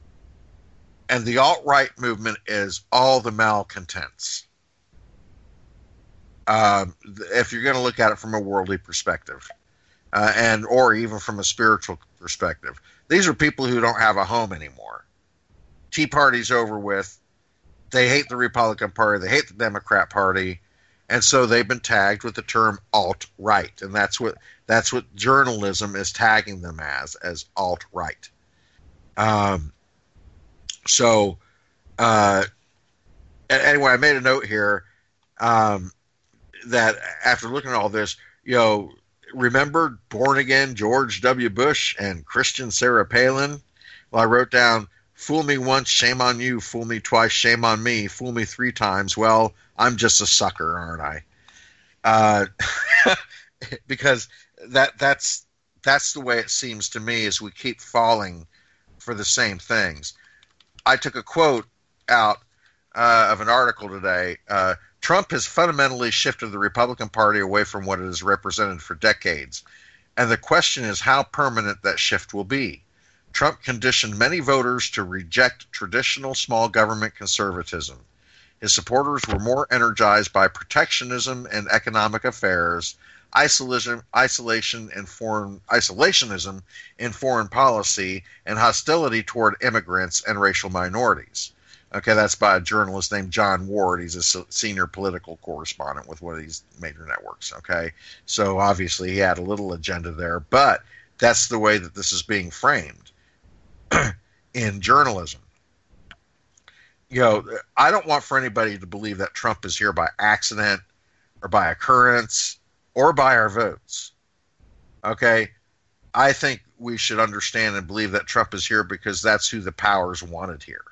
And the alt-right movement is all the malcontents. Um, if you're going to look at it from a worldly perspective. uh, and or even from a spiritual perspective. These are people who don't have a home anymore. Tea Party's over with. They hate the Republican Party. They hate the Democrat Party. And so they've been tagged with the term alt-right. And that's what that's what journalism is tagging them as, as alt-right. Um, so, uh, anyway, I made a note here um, that after looking at all this, you know, remember born again George W. Bush and Christian Sarah Palin? Well, I wrote down, fool me once, shame on you. Fool me twice, shame on me. Fool me three times. Well, I'm just a sucker, aren't I? Uh, because that that's that's the way it seems to me as we keep falling for the same things. I took a quote out uh, of an article today. Uh, Trump has fundamentally shifted the Republican Party away from what it has represented for decades. And the question is how permanent that shift will be. Trump conditioned many voters to reject traditional small government conservatism. His supporters were more energized by protectionism and economic affairs, isolation, isolation and foreign isolationism in foreign policy, and hostility toward immigrants and racial minorities. Okay, that's by a journalist named John Ward. He's a senior political correspondent with one of these major networks. Okay, so obviously he had a little agenda there, but that's the way that this is being framed in journalism. You know, I don't want for anybody to believe that Trump is here by accident or by occurrence or by our votes. Okay? I think we should understand and believe that Trump is here because that's who the powers wanted here.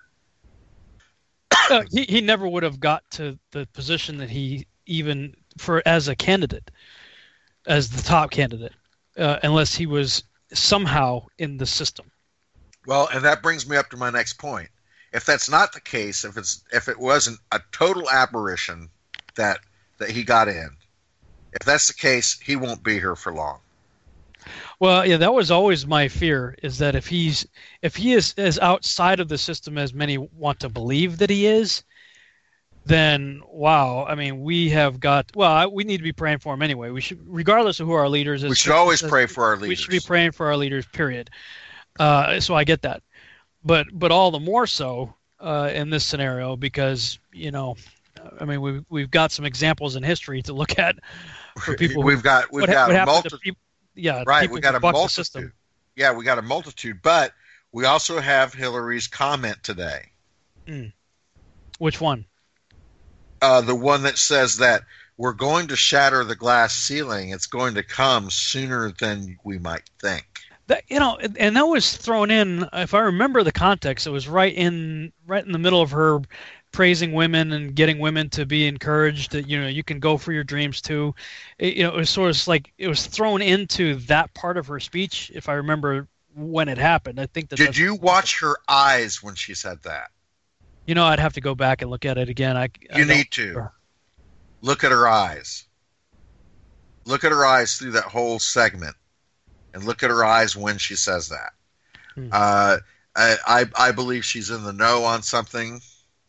Uh, he, he never would have got to the position that he even for as a candidate, as the top candidate, uh, unless he was somehow in the system. Well, and that brings me up to my next point. If that's not the case, if it's if it wasn't a total aberration that that he got in, if that's the case, he won't be here for long. Well, yeah, that was always my fear, is that if he's if he is as outside of the system as many want to believe that he is, then wow, I mean, we have got well, I, we need to be praying for him anyway. We should, regardless of who our leaders is. We should always pray for our leaders. We should be praying for our leaders. Period. Uh, so I get that. But but all the more so uh, in this scenario because, you know, I mean, we've, we've got some examples in history to look at for people. We've got we've what, got what a multitude. Yeah, right. We got a multitude. System. Yeah, we got a multitude. But we also have Hillary's comment today. Mm. Which one? Uh, the one that says that we're going to shatter the glass ceiling. It's going to come sooner than we might think. That, you know, and that was thrown in. If I remember the context, it was right in right in the middle of her praising women and getting women to be encouraged that, you know, you can go for your dreams too. It, you know, it was sort of like it was thrown into that part of her speech. If I remember when it happened, I think that. Did you watch her eyes when she said that? You know, I'd have to go back and look at it again. I you I need to look at her eyes. Look at her eyes through that whole segment. And look at her eyes when she says that. Hmm. Uh, I, I I believe she's in the know on something,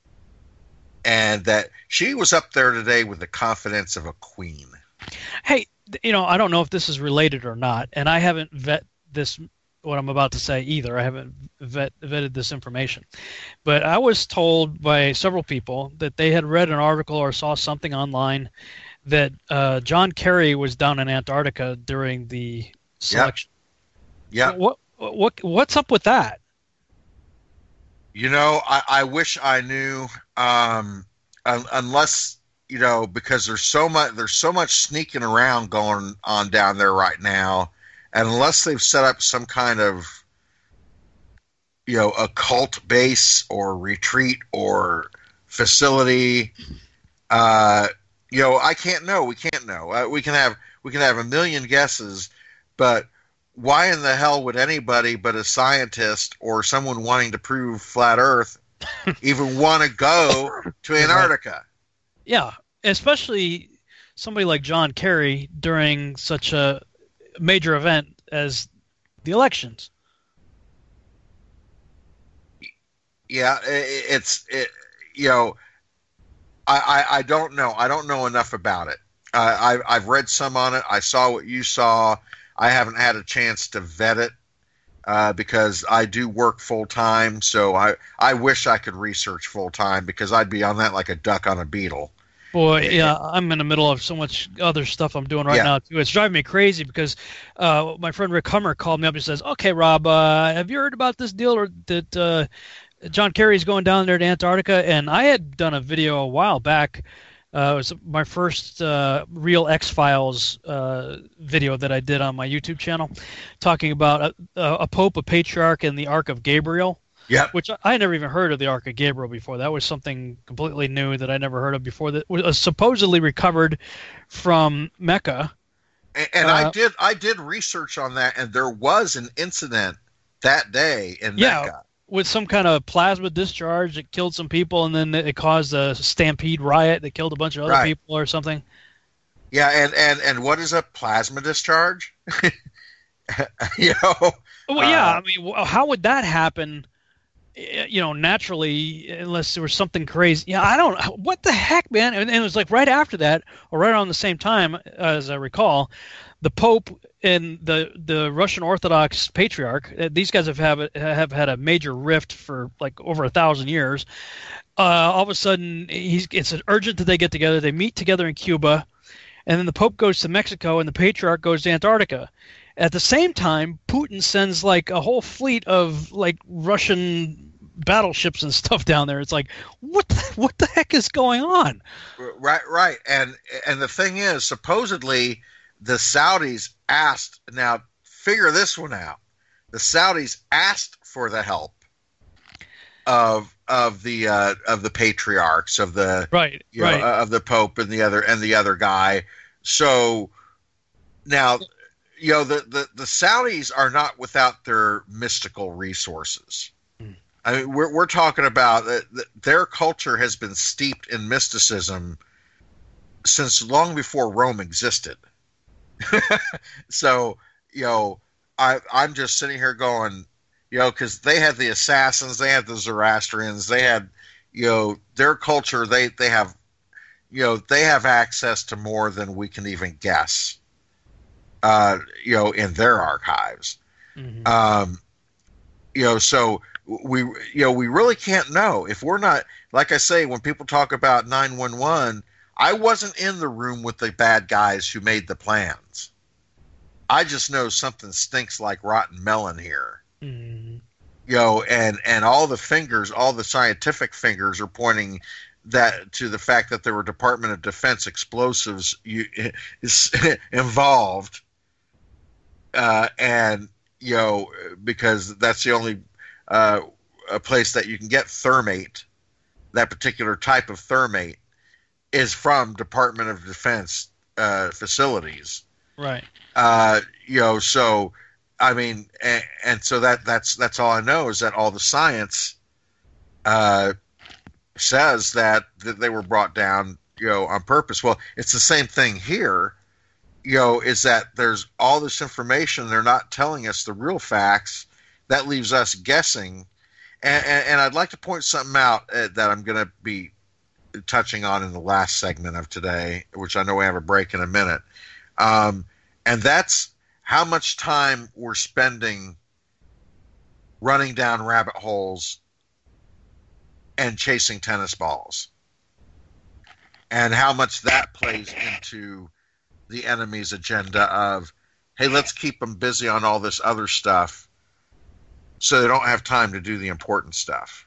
and that she was up there today with the confidence of a queen. Hey, you know, I don't know if this is related or not, and I haven't vet this, what I'm about to say either. I haven't vet, vetted this information. But I was told by several people that they had read an article or saw something online that uh, John Kerry was down in Antarctica during the selection. Yeah. What what what's up with that? You know, I, I wish I knew. Um, un, unless you know, because there's so much there's so much sneaking around going on down there right now, and unless they've set up some kind of you know occult base or retreat or facility, uh, you know, I can't know. We can't know. Uh, we can have we can have a million guesses. But why in the hell would anybody but a scientist or someone wanting to prove flat Earth even want to go to Antarctica? Yeah, especially somebody like John Kerry during such a major event as the elections. Yeah, it, it's it, you know, I, I I don't know. I don't know enough about it. Uh, I I've read some on it. I saw what you saw. I haven't had a chance to vet it uh, because I do work full time. So I, I wish I could research full time because I'd be on that like a duck on a beetle. Boy, yeah, I'm in the middle of so much other stuff I'm doing right Yeah. now too. It's driving me crazy because uh, my friend Rick Hummer called me up and says, "Okay, Rob, uh, have you heard about this deal or that uh, John Kerry's going down there to Antarctica?" And I had done a video a while back. Uh, it was my first uh, real X-Files uh, video that I did on my YouTube channel, talking about a, a pope, a patriarch, and the Ark of Gabriel. Yep. Which I had never even heard of the Ark of Gabriel before. That was something completely new that I never heard of before. That was supposedly recovered from Mecca. And, and I Uh, did I did research on that, and there was an incident that day in Yeah, Mecca. with some kind of plasma discharge that killed some people, and then it caused a stampede riot that killed a bunch of other Right. people or something. Yeah, and, and, and what is a plasma discharge? you know, Well, yeah, Uh, I mean, wh- how would that happen? eh, You know, naturally, unless there was something crazy. Yeah, I don't. What the heck, man? And, and it was like right after that, or right around the same time, as I recall, the Pope and the the Russian Orthodox Patriarch. uh, These guys have have have had a major rift for like over a thousand years. Uh, all of a sudden, he's it's urgent that they get together. They meet together in Cuba, and then the Pope goes to Mexico, and the Patriarch goes to Antarctica. At the same time, Putin sends like a whole fleet of like Russian battleships and stuff down there. It's like, what the, what the heck is going on? right, right. And and the thing is, supposedly the Saudis asked. Now, figure this one out. The Saudis asked for the help of of the uh, of the patriarchs of the Right, you know, right. uh, of the Pope and the other and the other guy. So now, you know, the, the, the Saudis are not without their mystical resources. Mm. I mean, we're we're talking about that that their culture has been steeped in mysticism since long before Rome existed. So, you know, I I'm just sitting here going, you know, because they had the assassins, they had the Zoroastrians, they had, you know, their culture. They they have, you know, they have access to more than we can even guess. Uh, you know, in their archives. Mhm. Um, you know, so we, you know, we really can't know if we're not, like I say, when people talk about nine one one, I wasn't in the room with the bad guys who made the plans. I just know something stinks like rotten melon here. Mhm. You know, and, and all the fingers, all the scientific fingers are pointing that to the fact that there were Department of Defense explosives you, is involved. Uh, and, you know, because that's the only uh, a place that you can get thermate, that particular type of thermate, is from Department of Defense uh, facilities. Right. Uh, you know, so I mean, and, and so that that's that's all I know is that all the science uh, says that, that they were brought down, you know, on purpose. Well, it's the same thing here. You know, is that there's all this information, they're not telling us the real facts. That leaves us guessing. And, and, and I'd like to point something out uh, that I'm going to be touching on in the last segment of today, which I know we have a break in a minute. Um, and that's how much time we're spending running down rabbit holes and chasing tennis balls. And how much that plays into the enemy's agenda of, hey, let's keep them busy on all this other stuff so they don't have time to do the important stuff.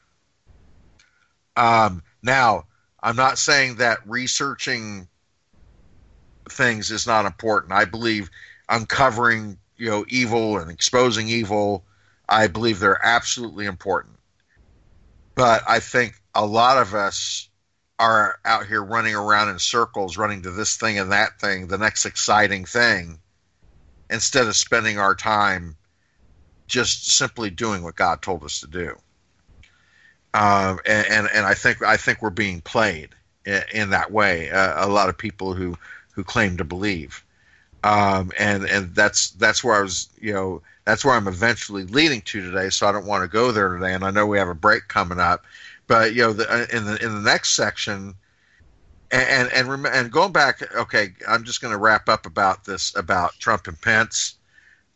Um, now, I'm not saying that researching things is not important. I believe uncovering, you know, evil and exposing evil, I believe they're absolutely important. But I think a lot of us are out here running around in circles, running to this thing and that thing, the next exciting thing, instead of spending our time just simply doing what God told us to do. Um, and, and and I think I think we're being played in, in that way. Uh, a lot of people who, who claim to believe, um, and and that's that's where I was, you know, that's where I'm eventually leading to today. So I don't want to go there today, and I know we have a break coming up. But, you know, the, in the in the next section, and and and, and going back, okay, I'm just going to wrap up about this about Trump and Pence.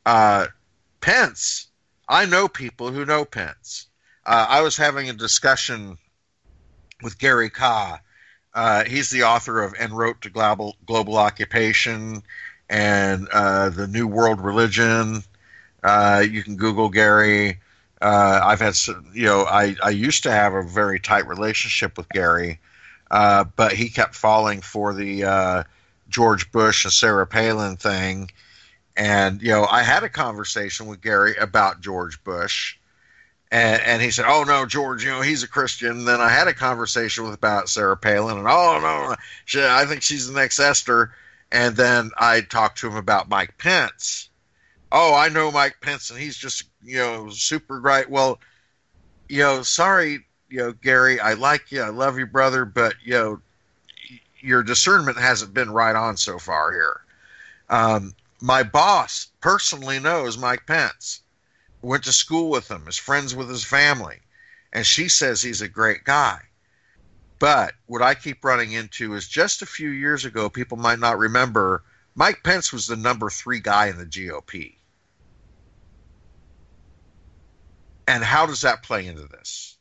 Uh, Pence, I know people who know Pence. Uh, I was having a discussion with Gary Kah. Uh, he's the author of En Route to Global, Global Occupation and uh, The New World Religion. Uh, you can Google Gary. Uh, I've had, you know, I, I used to have a very tight relationship with Gary, uh, but he kept falling for the uh, George Bush and Sarah Palin thing. And, you know, I had a conversation with Gary about George Bush. And, and he said, oh, no, George, you know, he's a Christian. Then I had a conversation with about Sarah Palin. And, oh, no, she, I think she's the next Esther. And then I talked to him about Mike Pence. Oh, I know Mike Pence, and he's just, you know, super great. Well, you know, sorry, you know, Gary, I like you. I love you, brother. But, you know, your discernment hasn't been right on so far here. Um, my boss personally knows Mike Pence. Went to school with him, is friends with his family, and she says he's a great guy. But what I keep running into is just a few years ago, people might not remember, Mike Pence was the number three guy in the G O P. And how does that play into this?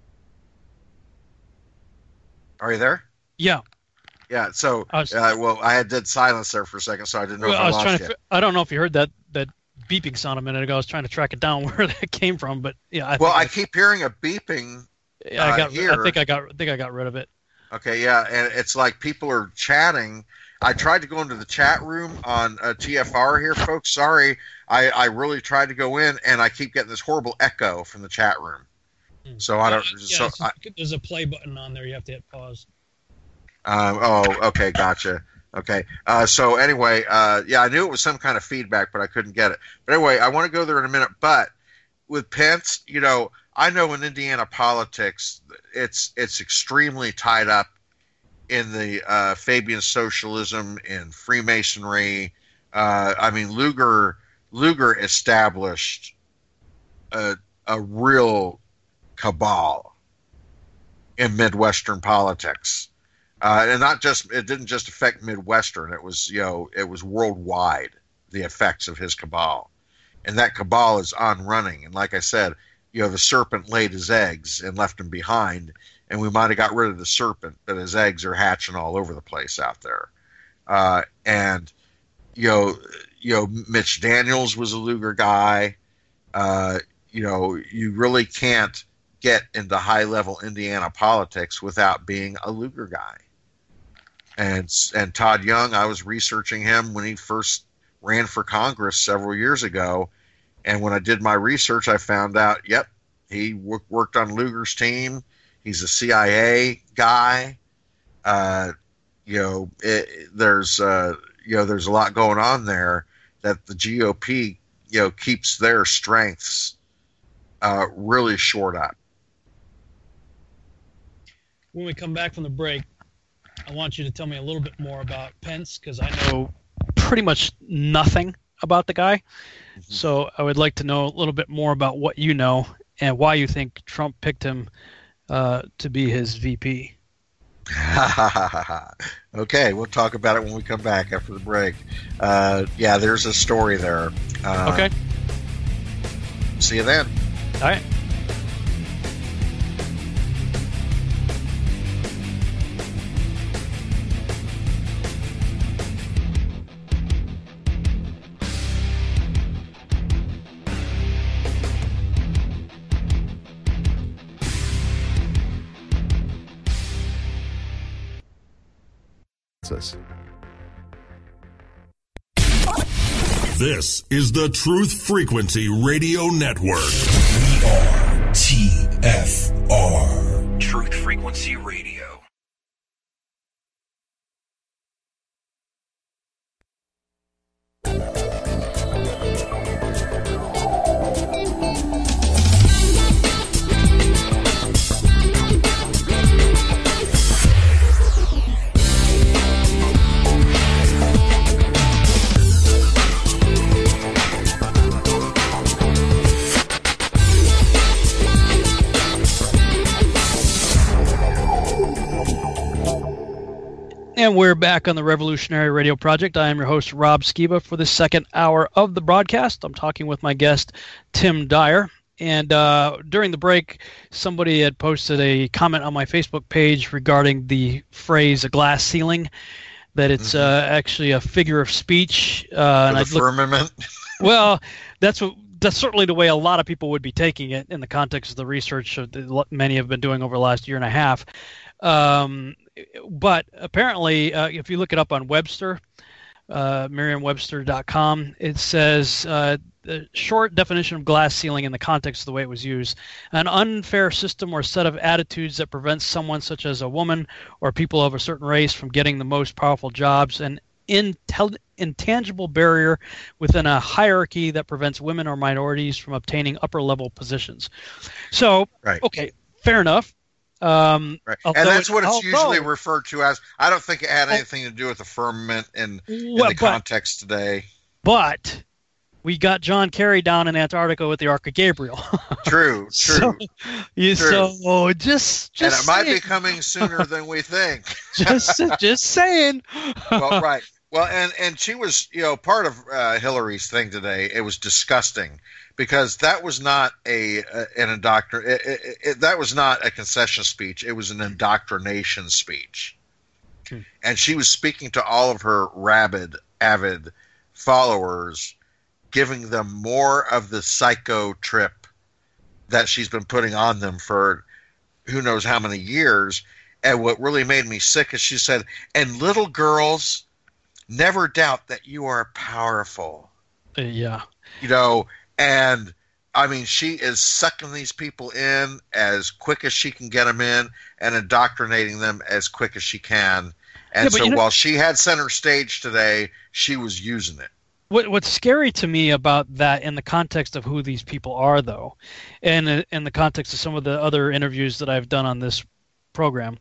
Are you there? Yeah. Yeah, so, I was, uh, well, I had dead silence there for a second, so I didn't know well, if I, I was lost trying you. to. I don't know if you heard that that beeping sound a minute ago. I was trying to track it down where that came from, but yeah. I well, think I, I keep hearing a beeping. Yeah, I uh, got. here. I think I got. I think I got rid of it. Okay, yeah, and it's like people are chatting. I tried to go into the chat room on uh, T F R here, folks. Sorry, I, I really tried to go in, and I keep getting this horrible echo from the chat room. So I don't. Yeah, so I, there's a play button on there. You have to hit pause. Um, oh, okay, gotcha. Okay, uh, so anyway, uh, yeah, I knew it was some kind of feedback, but I couldn't get it. But anyway, I want to go there in a minute. But with Pence, you know, I know in Indiana politics, it's it's extremely tied up in the uh, Fabian socialism, in Freemasonry. Uh, I mean, Lugar Lugar established a a real cabal in Midwestern politics. Uh, and not just, it didn't just affect Midwestern. It was, you know, it was worldwide, the effects of his cabal. And that cabal is on running. And like I said, you know, the serpent laid his eggs and left him behind. And we might have got rid of the serpent, but his eggs are hatching all over the place out there. Uh, and, you know, you know, Mitch Daniels was a Lugar guy. Uh, you know, you really can't get into high-level Indiana politics without being a Lugar guy. And and Todd Young, I was researching him when he first ran for Congress several years ago. And when I did my research, I found out, yep, he w- worked on Lugar's team. He's a C I A guy. Uh, you know, it, there's uh, you know, there's a lot going on there that the G O P, you know, keeps their strengths uh, really short up. When we come back from the break, I want you to tell me a little bit more about Pence, because I know pretty much nothing about the guy. Mm-hmm. So I would like to know a little bit more about what you know and why you think Trump picked him uh, to be his V P. Okay, we'll talk about it when we come back after the break. Uh, yeah, there's a story there. Uh, okay. See you then. All right. This is the Truth Frequency Radio Network. We are T F R. Truth Frequency Radio. And we're back on the Revolutionary Radio Project. I am your host, Rob Skiba, for the second hour of the broadcast. I'm talking with my guest, Tim Dyer. And uh, during the break, somebody had posted a comment on my Facebook page regarding the phrase "a glass ceiling," that it's mm-hmm. uh, actually a figure of speech. Uh, and the I'd firmament? Look, well, that's what that's certainly the way a lot of people would be taking it in the context of the research that many have been doing over the last year and a half. Um, but apparently, uh, if you look it up on Webster, uh, Merriam Webster dot com, it says uh, the short definition of glass ceiling in the context of the way it was used: an unfair system or set of attitudes that prevents someone such as a woman or people of a certain race from getting the most powerful jobs, an intel- intangible barrier within a hierarchy that prevents women or minorities from obtaining upper level positions. So, right. Okay, fair enough. Um, right. And that's what it's although, usually referred to as. I don't think it had anything to do with the firmament in, in well, the context but, today. But we got John Kerry down in Antarctica with the Ark of Gabriel. True, true. So, you, true. so just, just and it saying. might be coming sooner than we think. just, just saying. Well, right. Well, and, and she was, you know, part of uh, Hillary's thing today. It was disgusting because that was not a, a an indoctrin. It, it, it, that was not a concession speech. It was an indoctrination speech, hmm. and she was speaking to all of her rabid, avid followers, giving them more of the psycho trip that she's been putting on them for who knows how many years. And what really made me sick is she said, "And little girls, never doubt that you are powerful." Uh, yeah. You know, and I mean, she is sucking these people in as quick as she can get them in and indoctrinating them as quick as she can. And yeah, so you know, while she had center stage today, she was using it. What What's scary to me about that in the context of who these people are, though, and in the context of some of the other interviews that I've done on this program,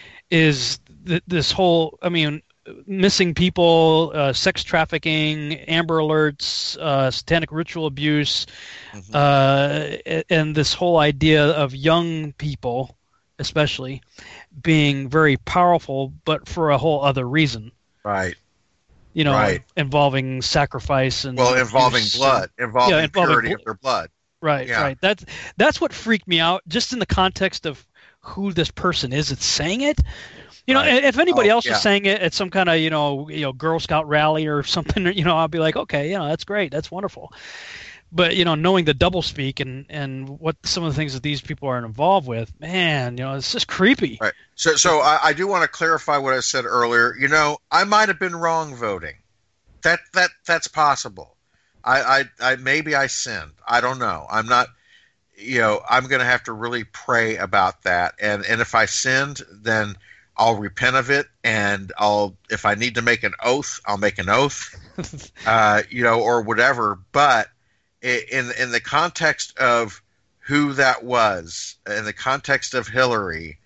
is th- this whole, I mean, missing people, uh, sex trafficking, Amber Alerts, uh, satanic ritual abuse, mm-hmm. uh, and this whole idea of young people, especially, being very powerful, but for a whole other reason. Right. You know, right. involving sacrifice and well, involving blood, involving, yeah, involving purity bl- of their blood. Right. Yeah. Right. That's that's what freaked me out, just in the context of who this person is that's saying it. You know, right. if anybody oh, else yeah. was saying it at some kind of, you know, you know, Girl Scout rally or something, you know, I'll be like, okay, you know, that's great, that's wonderful. But, you know, knowing the doublespeak and, and what some of the things that these people are involved with, man, you know, it's just creepy. Right. So, so I, I do want to clarify what I said earlier. You know, I might have been wrong voting. That that that's possible. I, I, I maybe I sinned. I don't know. I'm not. You know, I'm going to have to really pray about that. And and if I sinned, then I'll repent of it, and I'll, if I need to make an oath, I'll make an oath, uh, you know, or whatever. But in in the context of who that was, in the context of Hillary,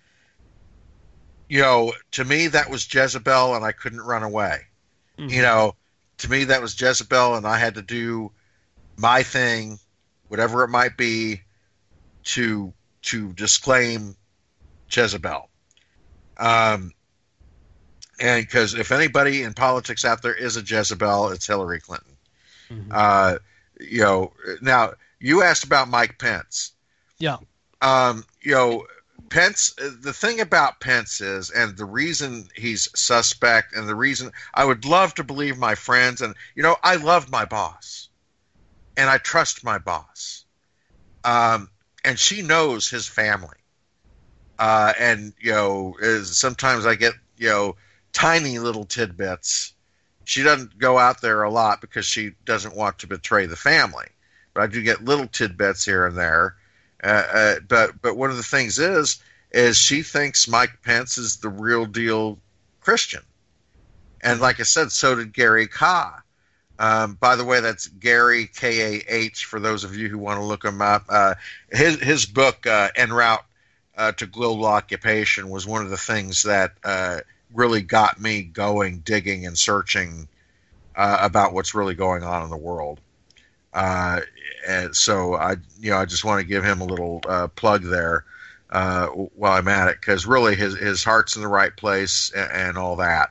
you know, to me that was Jezebel, and I couldn't run away. Mm-hmm. You know, to me that was Jezebel, and I had to do my thing, whatever it might be, to to disclaim Jezebel. Um, and because if anybody in politics out there is a Jezebel, it's Hillary Clinton. Mm-hmm. Uh, you know, now you asked about Mike Pence. Yeah. Um, you know, Pence, the thing about Pence is, and the reason he's suspect, and the reason I would love to believe my friends, and, you know, I love my boss, and I trust my boss. Um, and she knows his family. Uh, and, you know, is, sometimes I get, you know, tiny little tidbits. She doesn't go out there a lot because she doesn't want to betray the family. But I do get little tidbits here and there. Uh, uh, but but one of the things is, is she thinks Mike Pence is the real deal Christian. And like I said, so did Gary Kah. Um, by the way, that's Gary, K A H, for those of you who want to look him up. Uh, his, his book, uh, En Route uh, to Global Occupation, was one of the things that uh, really got me going, digging, and searching uh, about what's really going on in the world. Uh, and so I, you know, I just want to give him a little uh, plug there uh, while I'm at it, because really his his heart's in the right place and, and all that.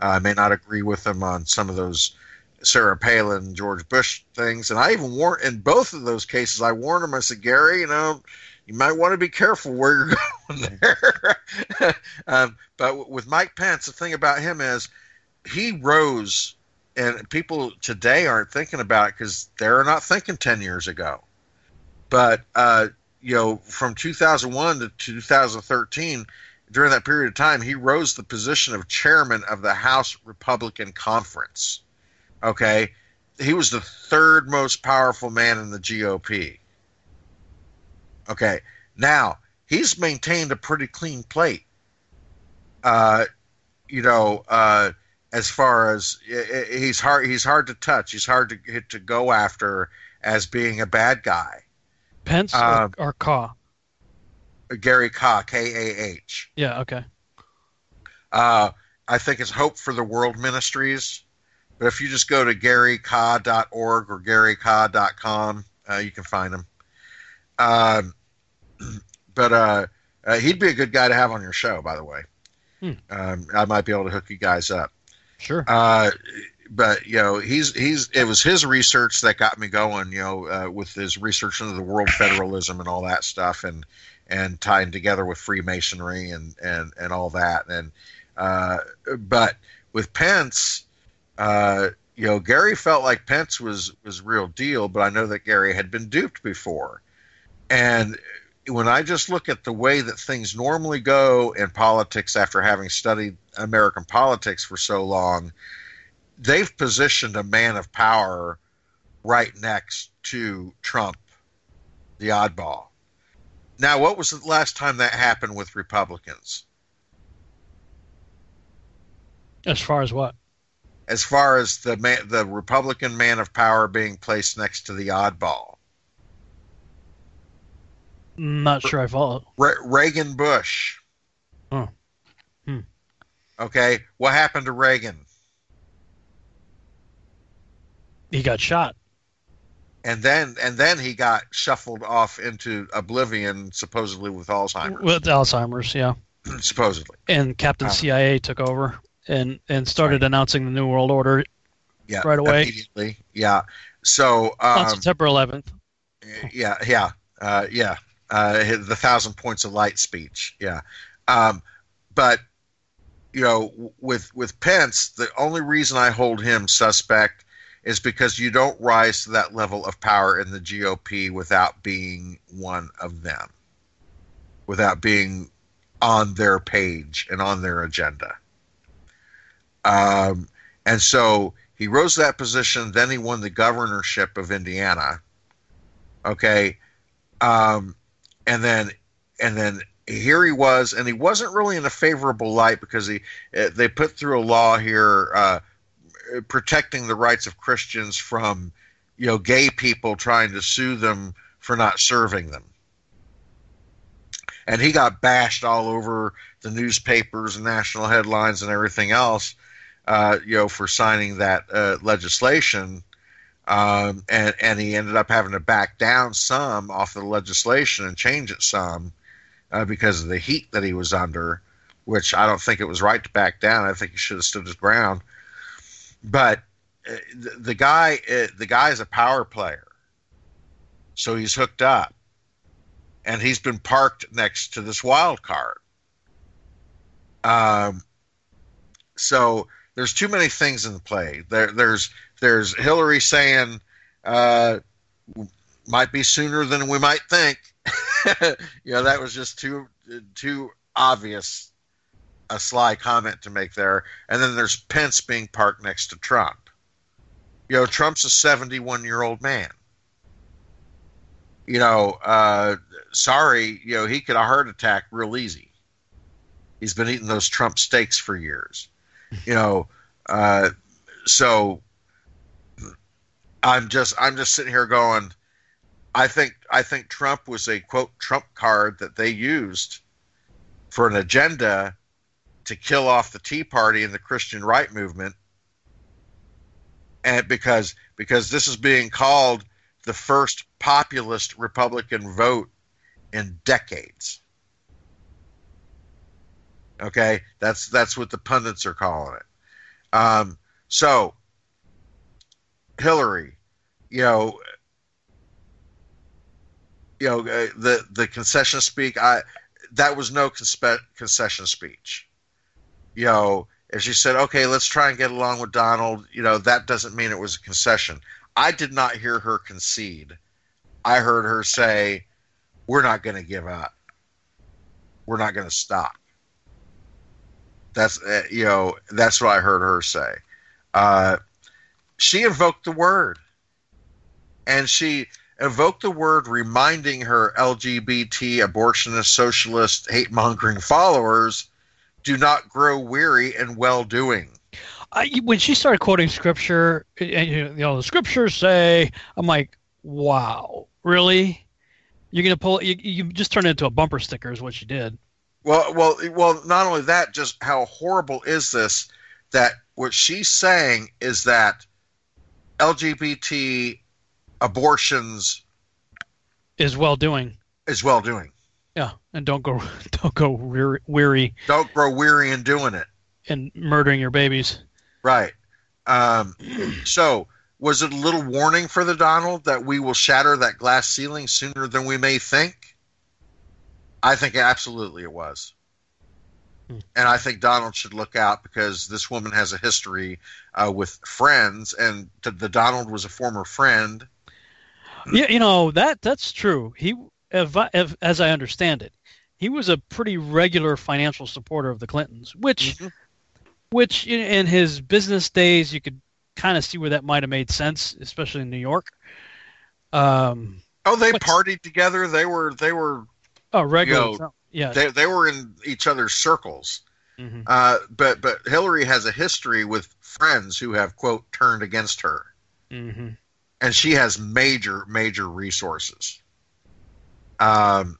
I may not agree with him on some of those Sarah Palin, George Bush things, and I even warned in both of those cases. I warned him. I said, Gary, you know, you might want to be careful where you're going there. um, but with Mike Pence, the thing about him is he rose, and people today aren't thinking about it because they're not thinking ten years ago. But uh, you know, from two thousand one to two thousand thirteen, during that period of time, he rose to the position of chairman of the House Republican Conference. Okay, he was the third most powerful man in the G O P. Okay, now he's maintained a pretty clean plate. Uh, you know, uh, as far as he's hard, he's hard to touch. He's hard to hit to go after as being a bad guy. Pence Um, or, or Kaw? Gary Kaw, K A H. Yeah. Okay. Uh, I think it's Hope for the World Ministries. But if you just go to gary kaw dot org or gary kaw dot com, uh, you can find him. Um, but uh, uh, he'd be a good guy to have on your show, by the way. Hmm. Um, I might be able to hook you guys up. Sure. Uh, but you know, he's he's it was his research that got me going. You know, uh, with his research into the world federalism and all that stuff, and and tying together with Freemasonry and and and all that. And uh, but with Pence. Uh, you know, Gary felt like Pence was, was real deal, but I know that Gary had been duped before. And when I just look at the way that things normally go in politics after having studied American politics for so long, they've positioned a man of power right next to Trump, the oddball. Now, what was the last time that happened with Republicans? As far as what? As far as the man, the Republican man of power being placed next to the oddball. Not sure I follow. Re- Reagan Bush. Oh. Hmm. Okay, what happened to Reagan? He got shot. And then and then he got shuffled off into oblivion, supposedly with Alzheimer's. With Alzheimer's, yeah. Supposedly. And Captain Uh, C I A took over and, and started right. announcing the New World Order yeah, right away. Immediately, yeah. So um, on September eleventh. Yeah, yeah, uh, yeah. Uh, the thousand points of light speech, yeah. Um, but you know, with with Pence, the only reason I hold him suspect is because you don't rise to that level of power in the G O P without being one of them, without being on their page and on their agenda. Um, and so he rose to that position. Then he won the governorship of Indiana. Okay. Um, and then, and then here he was, and he wasn't really in a favorable light because he, uh, they put through a law here, uh, protecting the rights of Christians from, you know, gay people trying to sue them for not serving them. And he got bashed all over the newspapers and national headlines and everything else, uh, you know, for signing that uh, legislation. Um, and, and he ended up having to back down some off the legislation and change it some uh, because of the heat that he was under, which I don't think it was right to back down. I think he should have stood his ground. But uh, the, the guy, uh, the guy is a power player, so he's hooked up. And he's been parked next to this wild card. Um, so there's too many things in play. There, there's there's Hillary saying, uh, might be sooner than we might think. You know, that was just too too obvious a sly comment to make there. And then there's Pence being parked next to Trump. You know, Trump's a seventy-one-year-old man. You know, uh, sorry, you know, he could have a heart attack real easy. He's been eating those Trump steaks for years. You know, uh, so I'm just I'm just sitting here going, I think I think Trump was a quote Trump card that they used for an agenda to kill off the Tea Party and the Christian right movement, and because because this is being called the first populist Republican vote in decades. Okay, that's that's what the pundits are calling it. Um, so, Hillary, you know, you know uh, the the concession speak. I that was no conspe- concession speech. You know, if she said, "Okay, let's try and get along with Donald," you know, that doesn't mean it was a concession. I did not hear her concede. I heard her say, "We're not going to give up. We're not going to stop." That's uh, you know, that's what I heard her say. Uh, she invoked the word, and she invoked the word, reminding her L G B T, abortionist, socialist, hate-mongering followers, do not grow weary in well-doing. I, when she started quoting scripture, and you know, the scriptures say, I'm like, wow, really? You're gonna pull? You, you just turned it into a bumper sticker, is what you did. Well, well, well. Not only that, just how horrible is this? That what she's saying is that L G B T abortions is well doing. Is well doing. Yeah, and don't go, don't go weary. weary don't grow weary in doing it. And murdering your babies. Right. Um, so, was it a little warning for the Donald that we will shatter that glass ceiling sooner than we may think? I think absolutely it was. Hmm. And I think Donald should look out, because this woman has a history uh, with friends, and the, the Donald was a former friend. Yeah, you know, that that's true. He, if I, if, as I understand it, he was a pretty regular financial supporter of the Clintons, which... Mm-hmm. Which, in, in his business days, you could kind of see where that might have made sense, especially in New York. Um, oh, they partied together. They were they were. Oh, regular. You know, yeah, they they were in each other's circles. Mm-hmm. Uh, but but Hillary has a history with friends who have, quote, turned against her, mm-hmm. and she has major major resources. Um.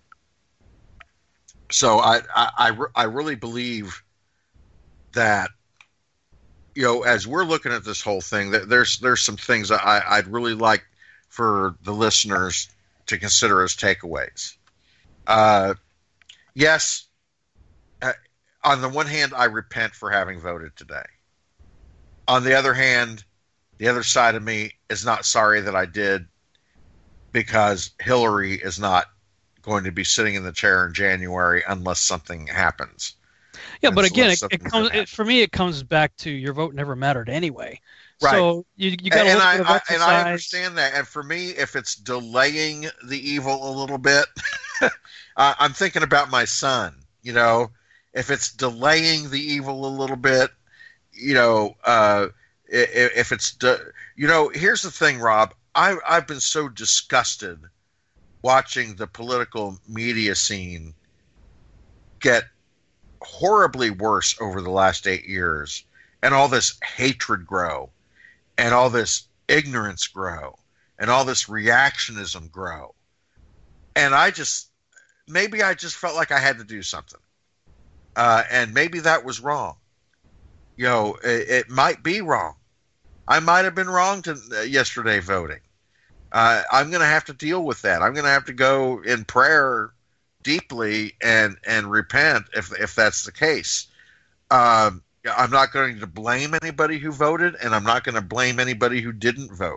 So I I I, I really believe that. You know, as we're looking at this whole thing, there's there's some things I, I'd really like for the listeners to consider as takeaways. Uh, yes, uh, on the one hand, I repent for having voted today. On the other hand, the other side of me is not sorry that I did, because Hillary is not going to be sitting in the chair in January unless something happens. Yeah, but again, it, it comes it, for me. It comes back to your vote never mattered anyway. Right. So you you got to and, look and, I, I, and I understand that. And for me, if it's delaying the evil a little bit, uh, I'm thinking about my son. You know, if it's delaying the evil a little bit, you know, uh, if, if it's de- you know, here's the thing, Rob. I I've been so disgusted watching the political media scene get horribly worse over the last eight years, and all this hatred grow, and all this ignorance grow, and all this reactionism grow. And I just, maybe I just felt like I had to do something. Uh, and maybe that was wrong. You know, it, it might be wrong. I might have been wrong to uh, yesterday voting. Uh, I'm going to have to deal with that. I'm going to have to go in prayer deeply and and repent if if that's the case. Um, I'm not going to blame anybody who voted, and I'm not going to blame anybody who didn't vote.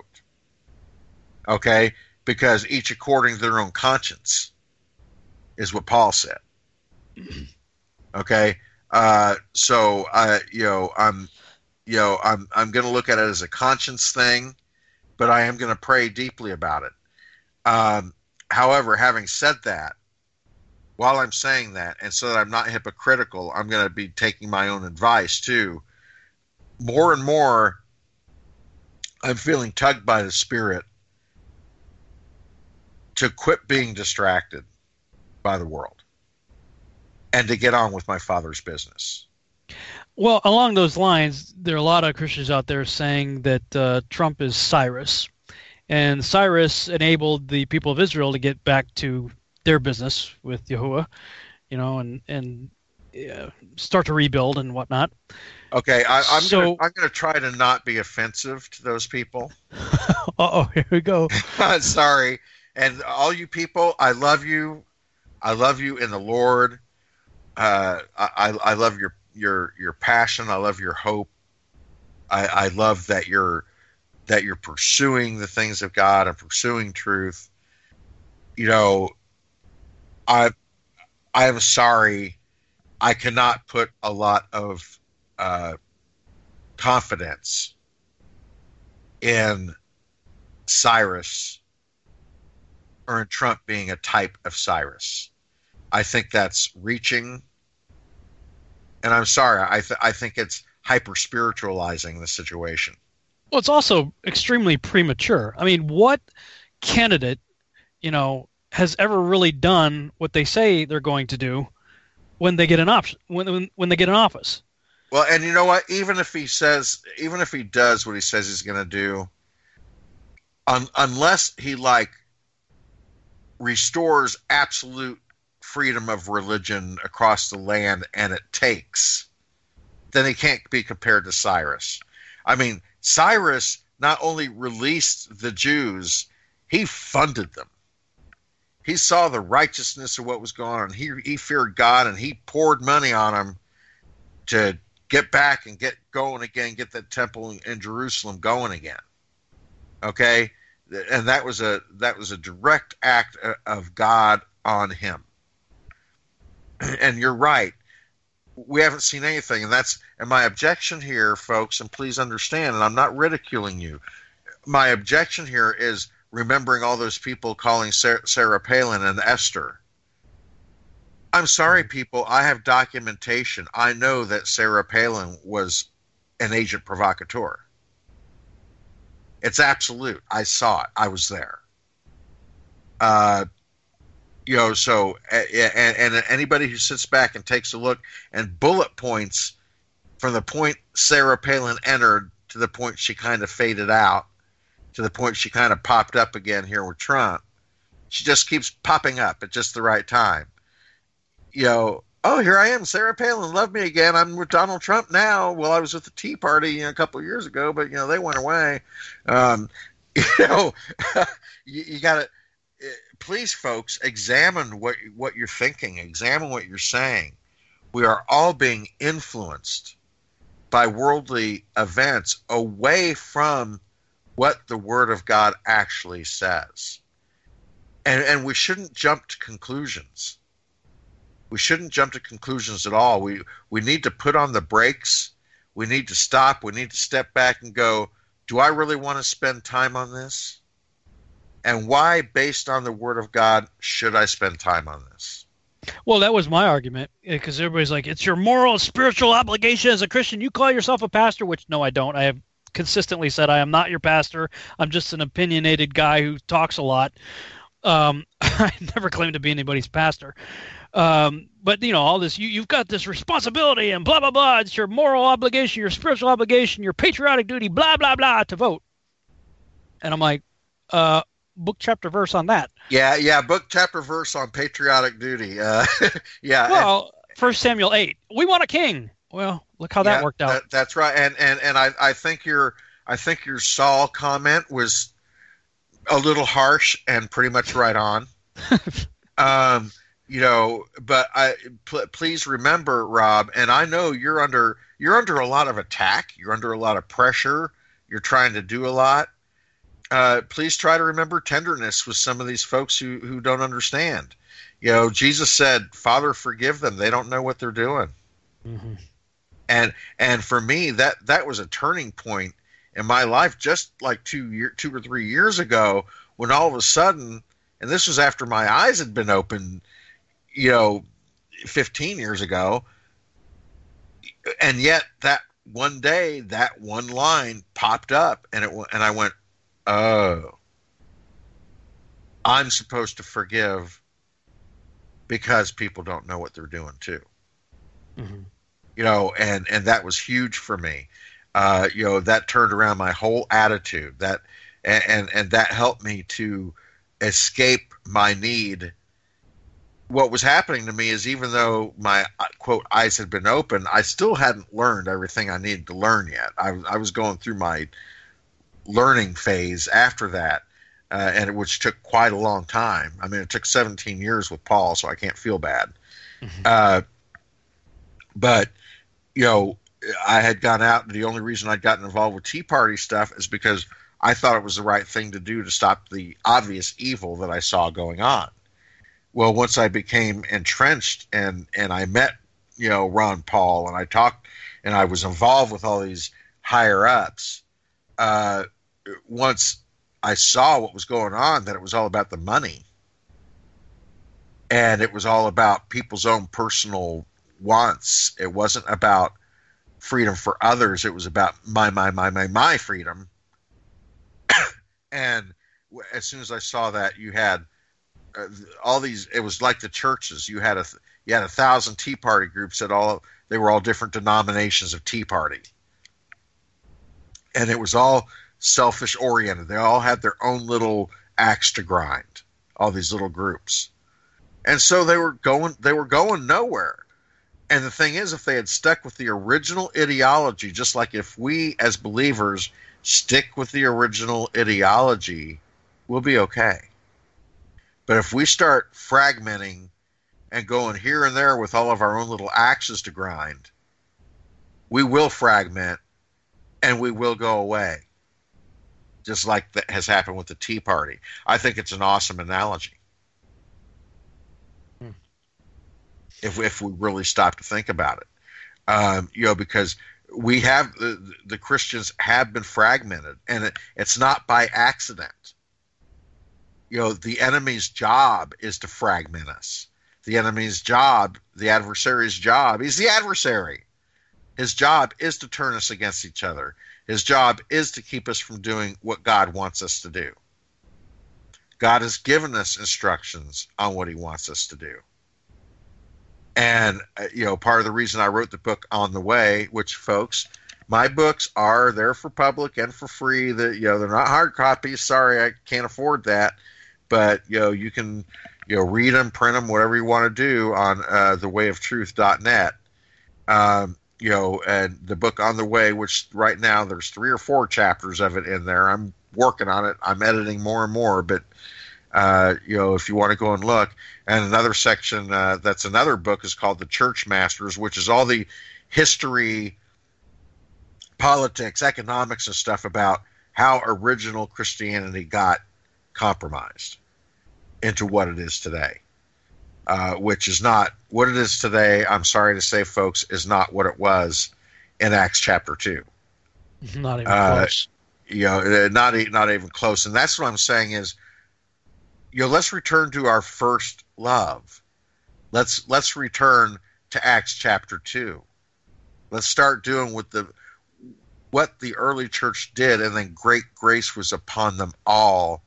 Okay, because each according to their own conscience is what Paul said. Okay, uh, so I you know I'm you know I'm I'm going to look at it as a conscience thing, but I am going to pray deeply about it. Um, however, having said that, while I'm saying that, and so that I'm not hypocritical, I'm going to be taking my own advice too. More and more, I'm feeling tugged by the Spirit to quit being distracted by the world and to get on with my Father's business. Well, along those lines, there are a lot of Christians out there saying that uh, Trump is Cyrus, and Cyrus enabled the people of Israel to get back to their business with Yahuwah, you know, and and uh, start to rebuild and whatnot. Okay, I, I'm so, gonna, I'm going to try to not be offensive to those people. Uh-oh, here we go. Sorry. And all you people, I love you. I love you in the Lord. Uh, I, I love your, your, your passion. I love your hope. I, I love that you're that you're pursuing the things of God and pursuing truth. You know, I I am sorry, I cannot put a lot of uh, confidence in Cyrus or in Trump being a type of Cyrus. I think that's reaching, and I'm sorry. I th- I think it's hyper spiritualizing the situation. Well, it's also extremely premature. I mean, what candidate, you know, has ever really done what they say they're going to do when they get an option when when, when they get an office? Well, and you know what? Even if he says, even if he does what he says he's going to do, un- unless he like restores absolute freedom of religion across the land, and it takes, then he can't be compared to Cyrus. I mean, Cyrus not only released the Jews, he funded them. He saw the righteousness of what was going on. He he feared God, and he poured money on them to get back and get going again, get that temple in, in Jerusalem going again. Okay, and that was a that was a direct act of God on him. And you're right. We haven't seen anything, and that's and my objection here, folks, and please understand, and I'm not ridiculing you. My objection here is remembering all those people calling Sarah, Sarah Palin and Esther. I'm sorry, people. I have documentation. I know that Sarah Palin was an agent provocateur. It's absolute. I saw it. I was there. Uh, you know, so and, and anybody who sits back and takes a look and bullet points from the point Sarah Palin entered to the point she kind of faded out, to the point she kind of popped up again here with Trump. She just keeps popping up at just the right time. You know, oh, here I am, Sarah Palin, love me again. I'm with Donald Trump now. Well, I was with the Tea Party, you know, a couple of years ago, but, you know, they went away. Um, you know, you, you got to, please, folks, examine what what you're thinking. Examine what you're saying. We are all being influenced by worldly events away from what the Word of God actually says. And, and we shouldn't jump to conclusions. We shouldn't jump to conclusions at all. We we need to put on the brakes. We need to stop. We need to step back and go, do I really want to spend time on this? And why, based on the Word of God, should I spend time on this? Well, that was my argument, because everybody's like, it's your moral, spiritual obligation as a Christian. You call yourself a pastor, which, no, I don't. I have consistently said I am not your pastor. I'm just an opinionated guy who talks a lot. Um, I never claimed to be anybody's pastor. Um, but, you know, all this, you, you've got this responsibility and blah, blah, blah. It's your moral obligation, your spiritual obligation, your patriotic duty, blah, blah, blah, to vote. And I'm like, uh, book, chapter, verse on that. Yeah, yeah, book, chapter, verse on patriotic duty. Uh, yeah. Well, and, First Samuel eight. We want a king. Well, look how that yeah, worked out. That, that's right. And and and I, I think your I think your Saul comment was a little harsh and pretty much right on. um, you know, but I pl- please remember, Rob, and I know you're under you're under a lot of attack. You're under a lot of pressure. You're trying to do a lot. Uh, please try to remember tenderness with some of these folks who, who don't understand. You know, Jesus said, Father, forgive them. They don't know what they're doing. Mm-hmm. And and for me, that, that was a turning point in my life just like two year, two or three years ago, when all of a sudden, and this was after my eyes had been open, you know, fifteen years ago, and yet that one day, that one line popped up, and it and I went, oh, I'm supposed to forgive because people don't know what they're doing too. Mm-hmm. You know, and, and that was huge for me. Uh, you know, that turned around my whole attitude. That and, and, and that helped me to escape my need. What was happening to me is, even though my, quote, eyes had been open, I still hadn't learned everything I needed to learn yet. I, I was going through my learning phase after that, uh, and which took quite a long time. I mean, it took seventeen years with Paul, so I can't feel bad. Mm-hmm. Uh, but, you know, I had gone out, and the only reason I'd gotten involved with Tea Party stuff is because I thought it was the right thing to do to stop the obvious evil that I saw going on. Well, once I became entrenched and, and I met, you know, Ron Paul, and I talked, and I was involved with all these higher ups, uh, once I saw what was going on, that it was all about the money. And it was all about people's own personal wants. It wasn't about freedom for others. It was about my, my, my, my, my freedom. And as soon as I saw that, you had uh, all these, it was like the churches. You had a, you had a thousand Tea Party groups that all, they were all different denominations of Tea Party. And it was all selfish oriented. They all had their own little axe to grind, all these little groups. And so they were going, they were going nowhere. And the thing is, if they had stuck with the original ideology, just like if we as believers stick with the original ideology, we'll be okay. But if we start fragmenting and going here and there with all of our own little axes to grind, we will fragment and we will go away. Just like that has happened with the Tea Party. I think it's an awesome analogy. Hmm. If, if we really stop to think about it. Um, you know, because we have, the, the Christians have been fragmented, and it, it's not by accident. You know, the enemy's job is to fragment us. The enemy's job, the adversary's job, he's the adversary. His job is to turn us against each other. His job is to keep us from doing what God wants us to do. God has given us instructions on what he wants us to do. And, uh, you know, part of the reason I wrote the book On the Way, which, folks, my books are there for public and for free. That, you know, they're not hard copies. Sorry, I can't afford that. But, you know, you can, you know, read them, print them, whatever you want to do on uh, the way of truth dot net. Um, you know, and the book On the Way, which right now there's three or four chapters of it in there. I'm working on it. I'm editing more and more, but, uh, you know, if you want to go and look. And another section uh, that's another book is called The Church Masters, which is all the history, politics, economics, and stuff about how original Christianity got compromised into what it is today. Uh, which is not what it is today. I'm sorry to say, folks, is not what it was in Acts chapter two. Not even uh, close. You know, not not even close. And that's what I'm saying is, you know, let's return to our first love. Let's let's return to Acts chapter two. Let's start doing what the what the early church did, and then great grace was upon them all.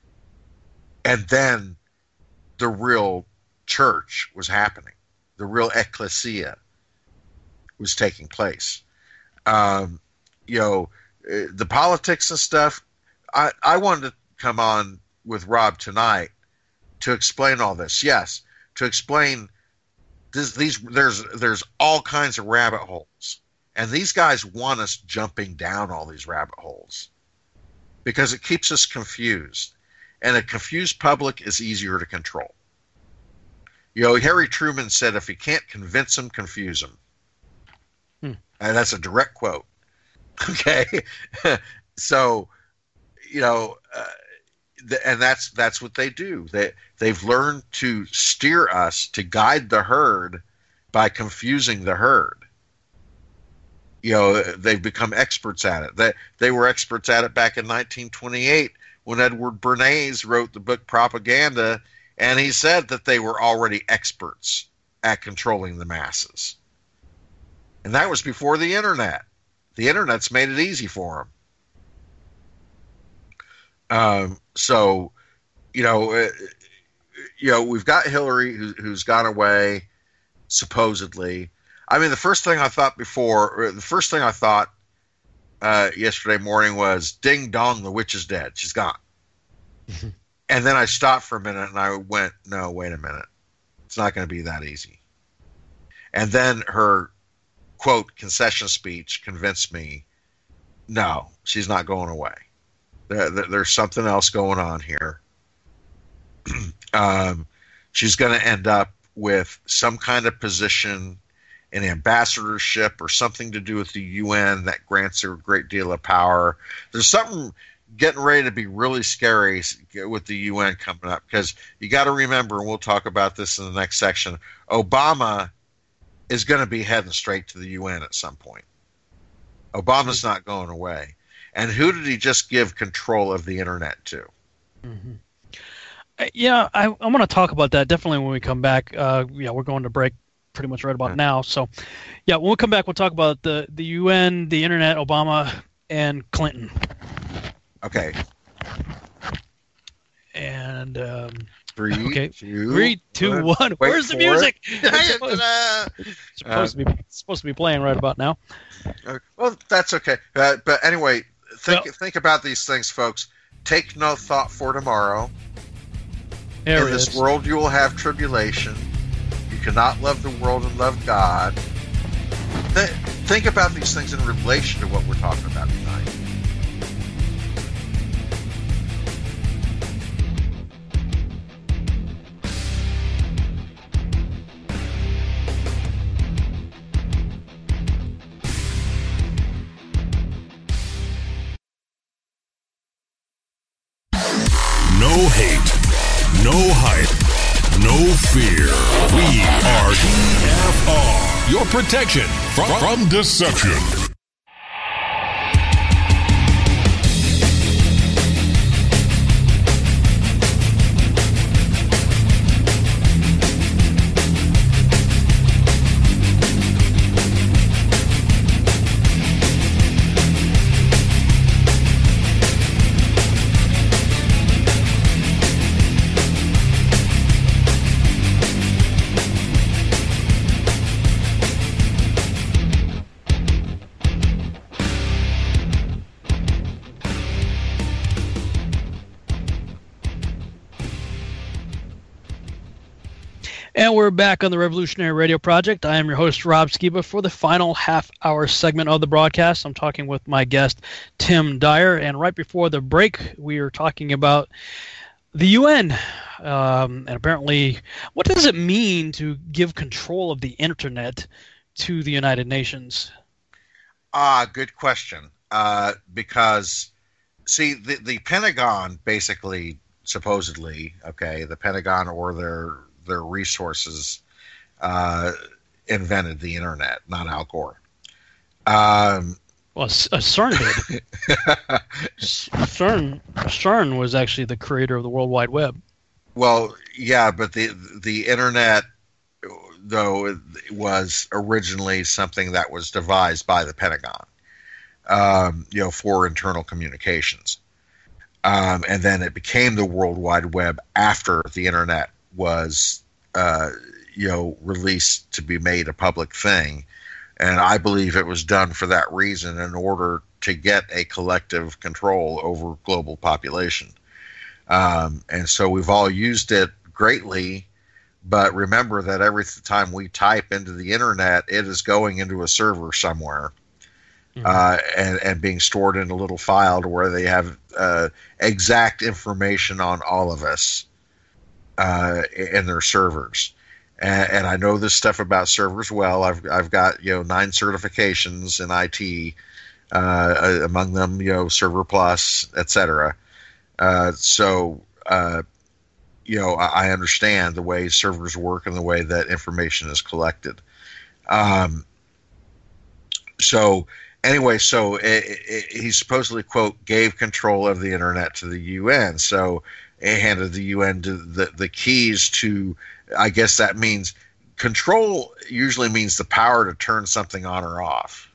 And then the real church was happening. The real ecclesia was taking place. Um, you know, the politics and stuff, I, I wanted to come on with Rob tonight to explain all this. Yes, to explain this, these, there's, there's all kinds of rabbit holes. And these guys want us jumping down all these rabbit holes because it keeps us confused. And a confused public is easier to control. You know, Harry Truman said, if you can't convince them, confuse them. Hmm. And that's a direct quote. Okay. So, you know, uh, th- and that's, that's what they do. They, they've learned to steer us, to guide the herd by confusing the herd. You know, they've become experts at it. They, they were experts at it back in nineteen twenty-eight when Edward Bernays wrote the book Propaganda. And he said that they were already experts at controlling the masses. And that was before the internet. The internet's made it easy for them. Um, so, you know, uh, you know, we've got Hillary who, who's gone away, supposedly. I mean, the first thing I thought before, the first thing I thought uh, yesterday morning was, ding dong, the witch is dead. She's gone. And then I stopped for a minute and I went, no, wait a minute. It's not going to be that easy. And then her, quote, concession speech convinced me, no, she's not going away. There, there, there's something else going on here. um, she's going to end up with some kind of position an ambassadorship or something to do with the U N that grants her a great deal of power. There's something getting ready to be really scary with the U N coming up, because you got to remember, and we'll talk about this in the next section, Obama is going to be heading straight to the U N at some point. Obama's not going away. And who did he just give control of the internet to? Mm-hmm. Uh, yeah, I, I want to talk about that definitely when we come back. Uh, yeah, we're going to break pretty much right about now. So, yeah, when we come back, we'll talk about the, the U N, the internet, Obama, and Clinton. Okay. And um, three, okay. two, three, two, one. one. Where's the music? It's supposed, uh, it's supposed to be it's supposed to be playing right about now. Well, that's okay. Uh, but anyway, think well, think about these things, folks. Take no thought for tomorrow. In this is. world, you will have tribulation. You cannot love the world and love God. Th- think about these things in relation to what we're talking about tonight. No hate, no hype, no fear. We are T F R, your protection from, from deception. And we're back on the Revolutionary Radio Project. I am your host, Rob Skiba, for the final half-hour segment of the broadcast. I'm talking with my guest, Tim Dyer. And right before the break, we were talking about the U N. Um, and apparently, what does it mean to give control of the Internet to the United Nations? Ah, good question. Uh, because, see, the, the Pentagon basically, supposedly, okay, the Pentagon or their... their resources uh, invented the internet, not Al Gore. Um, well, uh, CERN did. CERN, CERN was actually the creator of the World Wide Web. Well, yeah, but the the internet, though, was originally something that was devised by the Pentagon, um, you know, for internal communications, um, and then it became the World Wide Web after the internet was uh, you know released to be made a public thing, and I believe it was done for that reason, in order to get a collective control over global population. Um, and so we've all used it greatly, but remember that every time we type into the internet, it is going into a server somewhere. Mm-hmm. Uh, and, and being stored in a little file to where they have uh, exact information on all of us. Uh, in their servers, and, and I know this stuff about servers well. I've I've got you know nine certifications in I T, uh, among them you know Server Plus, et cetera. Uh, so uh, you know I, I understand the way servers work and the way that information is collected. Um, so anyway, so it, it, he supposedly, quote, gave control of the internet to the U N. So it handed the U N to the, the keys to, I guess that means control usually means the power to turn something on or off,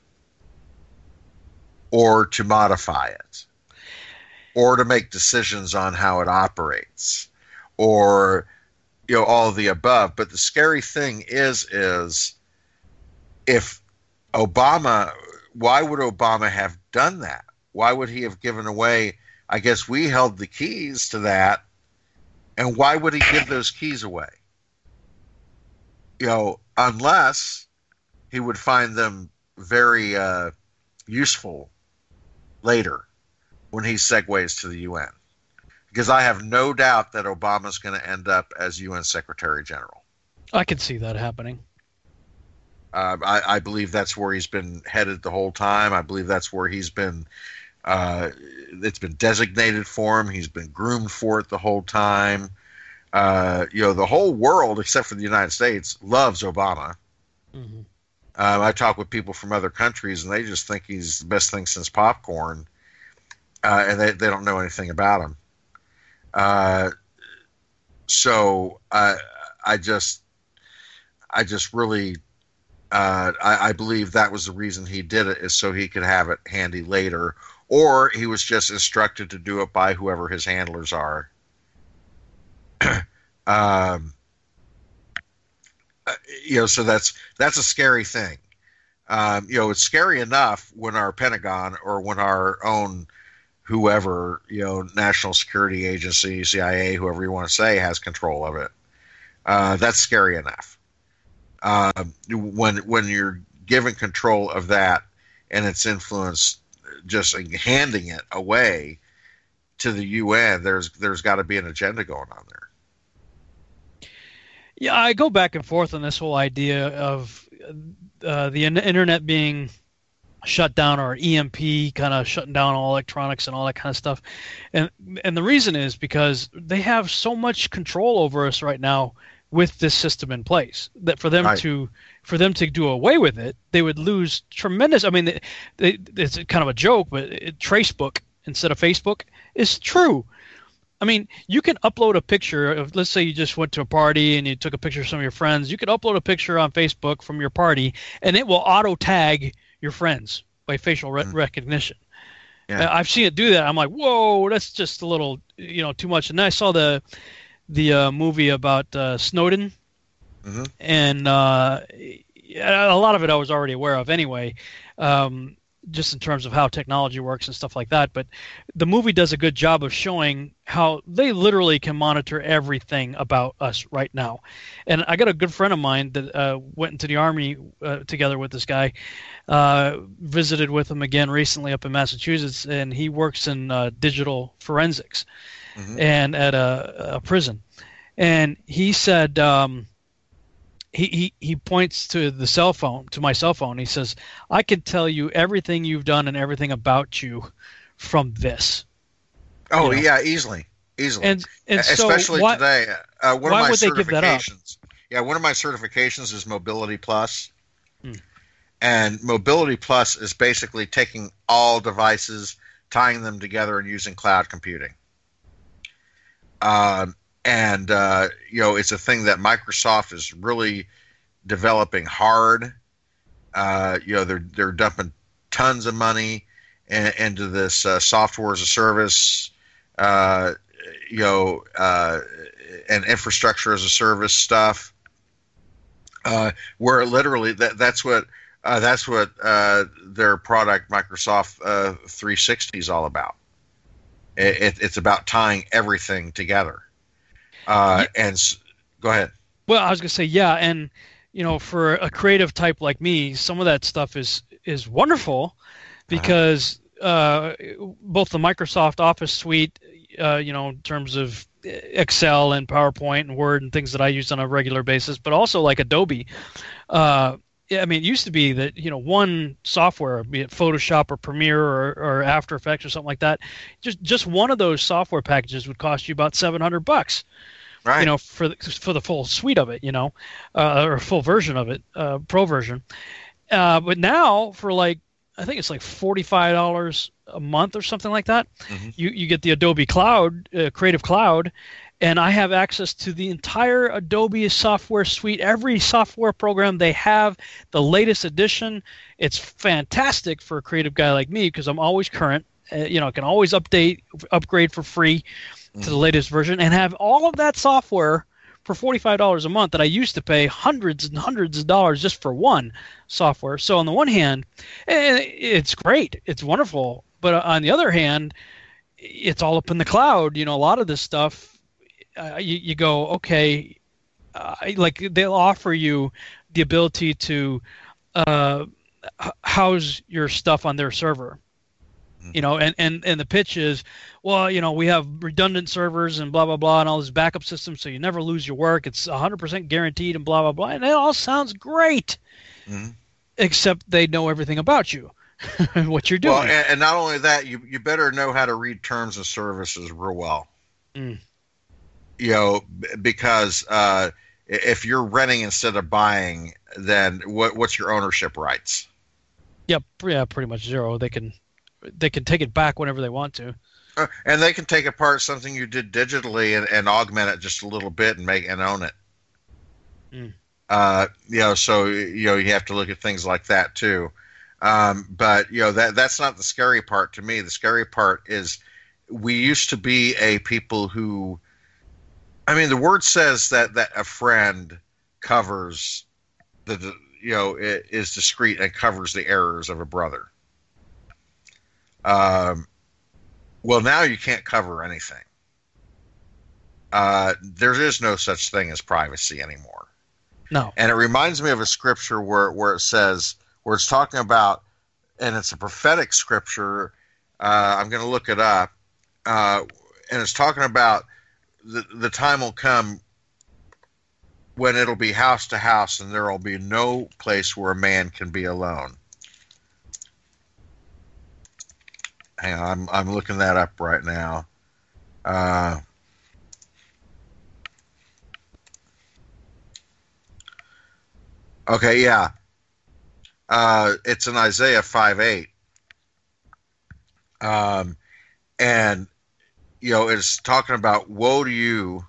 or to modify it, or to make decisions on how it operates, or, you know, all of the above. But the scary thing is, is if Obama, why would Obama have done that? Why would he have given away? I guess we held the keys to that, and why would he give those keys away? You know, unless he would find them very uh, useful later when he segues to the U N. Because I have no doubt that Obama's going to end up as U N Secretary General. I could see that happening. Uh, I, I believe that's where he's been headed the whole time. I believe that's where he's been. Uh, it's been designated for him. He's been groomed for it the whole time. Uh, you know, the whole world, except for the United States, loves Obama. Mm-hmm. Um, I talk with people from other countries, and they just think he's the best thing since popcorn, uh, and they, they don't know anything about him. Uh, so I I just I just really uh, I, I believe that was the reason he did it, is so he could have it handy later, or he was just instructed to do it by whoever his handlers are. um, you know, so that's that's a scary thing. Um, you know, it's scary enough when our Pentagon or when our own whoever, you know, National Security Agency, C I A, whoever you want to say, has control of it. Uh, that's scary enough. Uh, when when you're given control of that and its influence, just handing it away to the U N, there's there's got to be an agenda going on there. Yeah, I go back and forth on this whole idea of uh, the internet being shut down, or E M P kind of shutting down all electronics and all that kind of stuff. And and the reason is because they have so much control over us right now with this system in place, that for them right. to for them to do away with it, they would lose tremendous. I mean, they, they, it's kind of a joke, but it, Tracebook instead of Facebook is true. I mean, you can upload a picture of, let's say you just went to a party and you took a picture of some of your friends. You could upload a picture on Facebook from your party, and it will auto tag your friends by facial re- mm-hmm. recognition. Yeah. I've seen it do that. I'm like, whoa, that's just a little, you know, too much. And then I saw the the uh, movie about uh, Snowden, mm-hmm. and uh, a lot of it I was already aware of anyway, um, just in terms of how technology works and stuff like that. But the movie does a good job of showing how they literally can monitor everything about us right now. And I got a good friend of mine that uh, went into the Army uh, together with this guy, uh, visited with him again recently up in Massachusetts, and he works in uh, digital forensics. Mm-hmm. And at a, a prison, and he said um, he, he he points to the cell phone, to my cell phone. He says, "I can tell you everything you've done and everything about you from this." Oh you know? yeah, easily, easily, and, and especially so why, today. Uh, one why of my would they give that up? Yeah, one of my certifications is Mobility Plus, hmm. and Mobility Plus is basically taking all devices, tying them together, and using cloud computing. Um, and, uh, you know, it's a thing that Microsoft is really developing hard. Uh, you know, they're, they're dumping tons of money in, into this uh, software as a service, uh, you know, uh, and infrastructure as a service stuff, uh, where literally that, that's what, uh, that's what, uh, their product Microsoft, uh, three sixty is all about. It, it's about tying everything together. Uh, yeah. And go ahead. Well, I was going to say, yeah. And, you know, for a creative type like me, some of that stuff is, is wonderful because uh-huh. uh, both the Microsoft Office suite, uh, you know, in terms of Excel and PowerPoint and Word and things that I use on a regular basis, but also like Adobe, uh, I mean, it used to be that, you know, one software, be it Photoshop or Premiere or, or After Effects or something like that, just just one of those software packages would cost you about seven hundred bucks, right? You know, for the, for the full suite of it, you know, uh, or full version of it, uh, pro version. Uh, but now for like, I think it's like forty-five dollars a month or something like that, mm-hmm. you you get the Adobe Cloud, uh, Creative Cloud. And I have access to the entire Adobe software suite, every software program they have, the latest edition. It's fantastic for a creative guy like me because I'm always current. Uh, you know, I can always update, upgrade for free mm. to the latest version and have all of that software for forty-five dollars a month that I used to pay hundreds and hundreds of dollars just for one software. So on the one hand, it's great. It's wonderful. But on the other hand, it's all up in the cloud. You know, a lot of this stuff, Uh, you, you go, okay, uh, like they'll offer you the ability to uh, house your stuff on their server, mm-hmm. you know, and, and, and the pitch is, well, you know, we have redundant servers and blah, blah, blah, and all this backup system so you never lose your work. It's one hundred percent guaranteed and blah, blah, blah. And it all sounds great. Mm-hmm. Except they know everything about you, what you're doing. Well, and, and not only that, you you better know how to read terms of services real well. Mm. You know, because uh, if you're renting instead of buying, then what what's your ownership rights? Yep, yeah, pretty much zero. They can they can take it back whenever they want to. Uh, and they can take apart something you did digitally and, and augment it just a little bit and make and own it. Mm. Uh, you know, so you know you have to look at things like that too. Um, but you know that that's not the scary part to me. The scary part is we used to be a people who, I mean, the word says that that a friend covers the you know is discreet and covers the errors of a brother. Um, well, now you can't cover anything. Uh, there is no such thing as privacy anymore. No. And it reminds me of a scripture where, where it says, where it's talking about, and it's a prophetic scripture. Uh, I'm going to look it up. Uh, and it's talking about the, the time will come when it'll be house to house and there will be no place where a man can be alone. Hang on, I'm, I'm looking that up right now. Uh, Okay, yeah. Uh, it's in Isaiah five eight. Um, and, you know, it's talking about, woe to you.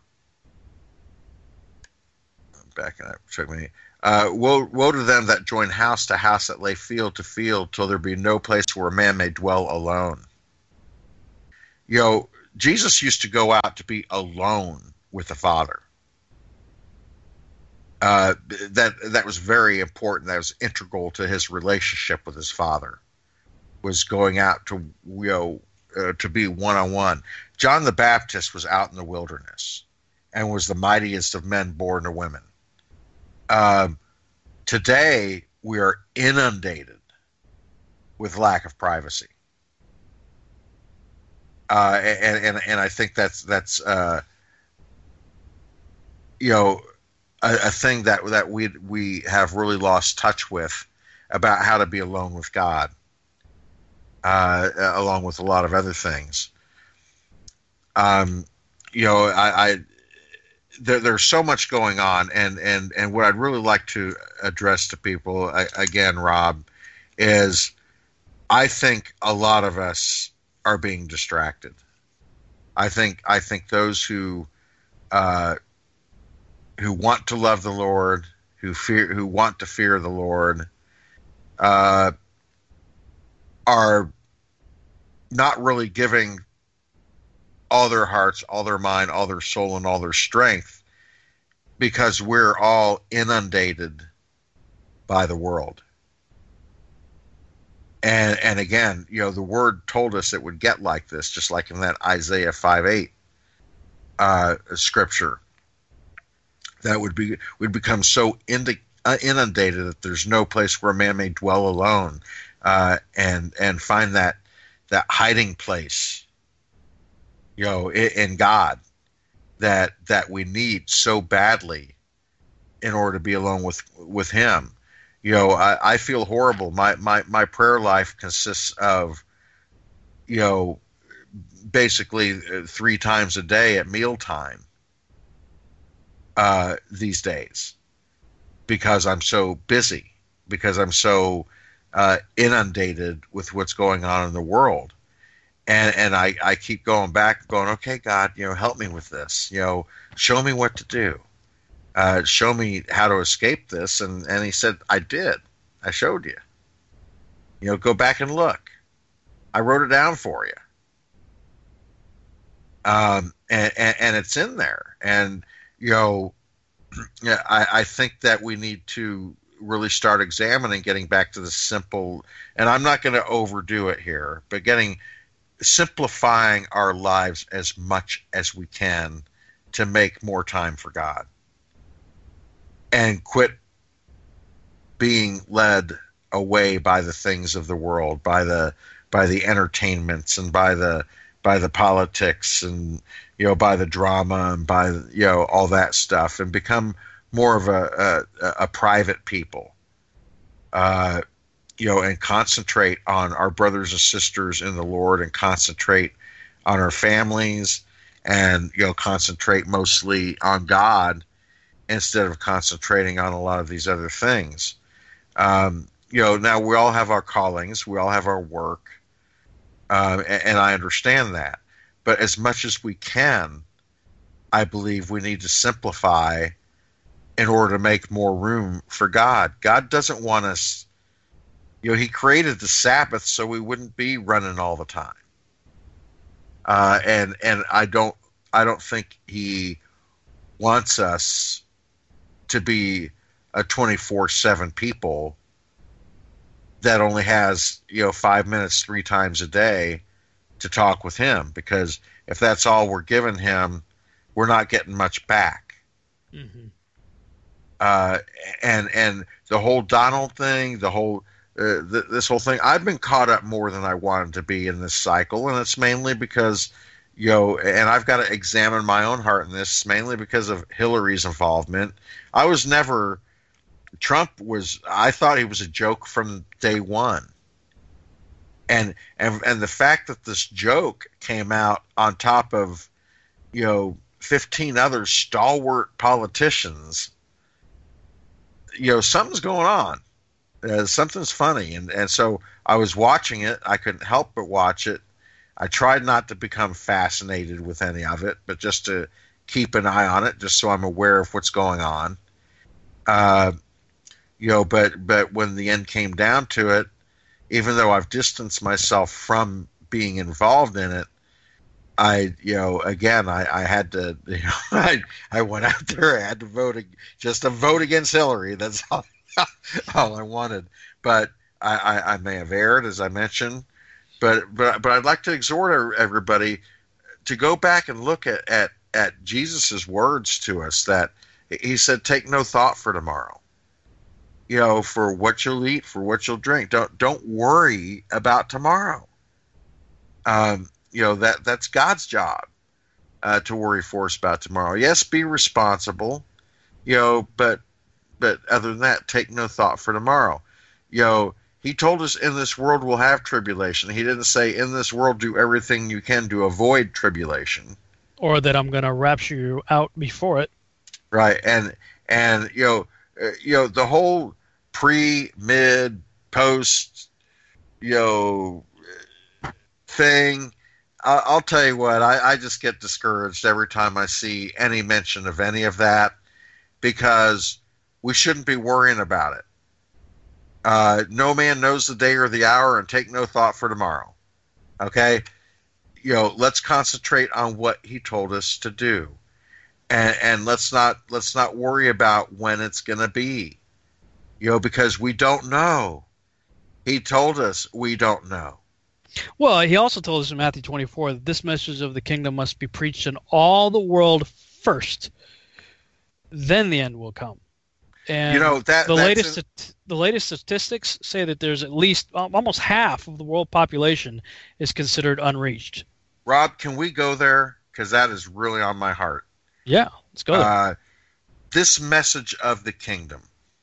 I'm backing up. Check me. Uh, woe, woe to them that join house to house, that lay field to field, till there be no place where a man may dwell alone. You know, Jesus used to go out to be alone with the Father. Uh, that that was very important. That was integral to his relationship with his Father. Was going out to you know uh, to be one on one. John the Baptist was out in the wilderness, and was the mightiest of men born to women. Um, today we are inundated with lack of privacy, uh, and and and I think that's that's uh, you know. A, a thing that that we we have really lost touch with about how to be alone with God, uh, along with a lot of other things. Um, you know, I, I there, there's so much going on, and, and, and what I'd really like to address to people I, again, Rob, is I think a lot of us are being distracted. I think I think those who uh, who want to love the Lord, who fear, who want to fear the Lord, uh, are not really giving all their hearts, all their mind, all their soul, and all their strength, because we're all inundated by the world. And and again, you know, the Word told us it would get like this, just like in that Isaiah five eight uh, scripture. That would be would become so indi- uh, inundated that there's no place where a man may dwell alone, uh, and and find that that hiding place, you know, in, in God, that that we need so badly in order to be alone with with Him. You know, I, I feel horrible. My, my my prayer life consists of, you know, basically three times a day at mealtime. Uh, these days, because I'm so busy, because I'm so uh, inundated with what's going on in the world, and and I, I keep going back, going, okay, God, you know, help me with this, you know, show me what to do, uh, show me how to escape this, and and He said, I did, I showed you, you know, go back and look, I wrote it down for you, um, and and, and it's in there, and. You know, yeah, I, I think that we need to really start examining getting back to the simple, and I'm not going to overdo it here, but getting, simplifying our lives as much as we can to make more time for God. And quit being led away by the things of the world, by the by the entertainments and by the by the politics and, you know, by the drama and by, you know, all that stuff, and become more of a, a, a private people, uh, you know, and concentrate on our brothers and sisters in the Lord, and concentrate on our families, and, you know, concentrate mostly on God instead of concentrating on a lot of these other things. Um, you know, now we all have our callings, we all have our work, uh, and, and I understand that. But as much as we can, I believe we need to simplify in order to make more room for God. God doesn't want us, you know, he created the Sabbath so we wouldn't be running all the time. Uh, and and I don't I don't think he wants us to be a twenty-four seven people that only has, you know, five minutes three times a day to talk with him, because if that's all we're giving him, we're not getting much back. Mm-hmm. Uh, and and the whole Donald thing, the whole uh, th- this whole thing, I've been caught up more than I wanted to be in this cycle, and it's mainly because, you know, and I've got to examine my own heart in this, mainly because of Hillary's involvement. I was never, Trump was, I thought he was a joke from day one. And, and and the fact that this joke came out on top of, you know, fifteen other stalwart politicians, you know, something's going on. Uh, something's funny. And, and so I was watching it. I couldn't help but watch it. I tried not to become fascinated with any of it, but just to keep an eye on it, just so I'm aware of what's going on. Uh, you know, but but when the end came down to it, even though I've distanced myself from being involved in it, I, you know, again, I, I had to, you know, I, I went out there, I had to vote, just to vote against Hillary. That's all, all I wanted. But I, I, I may have erred, as I mentioned. But, but, but I'd like to exhort everybody to go back and look at, at, at Jesus's words to us, that he said, take no thought for tomorrow. You know, for what you'll eat, for what you'll drink. Don't don't worry about tomorrow. Um, you know, that that's God's job, uh, to worry for us about tomorrow. Yes, be responsible, you know, but but other than that, take no thought for tomorrow. You know, he told us in this world we'll have tribulation. He didn't say in this world do everything you can to avoid tribulation. Or that I'm going to rapture you out before it. Right, and and you know. Uh, you know, the whole pre, mid, post, you know, thing, I, I'll tell you what, I, I just get discouraged every time I see any mention of any of that, because we shouldn't be worrying about it. Uh, no man knows the day or the hour, and take no thought for tomorrow. Okay? You know, let's concentrate on what he told us to do. And, and let's not let's not worry about when it's going to be, you know, because we don't know. He told us we don't know. Well, he also told us in Matthew twenty-four that this message of the kingdom must be preached in all the world first. Then the end will come. And you know that the that's latest a, the latest statistics say that there's at least almost half of the world population is considered unreached. Rob, can we go there? Because that is really on my heart. Yeah, let's go there. Uh, this message of the kingdom.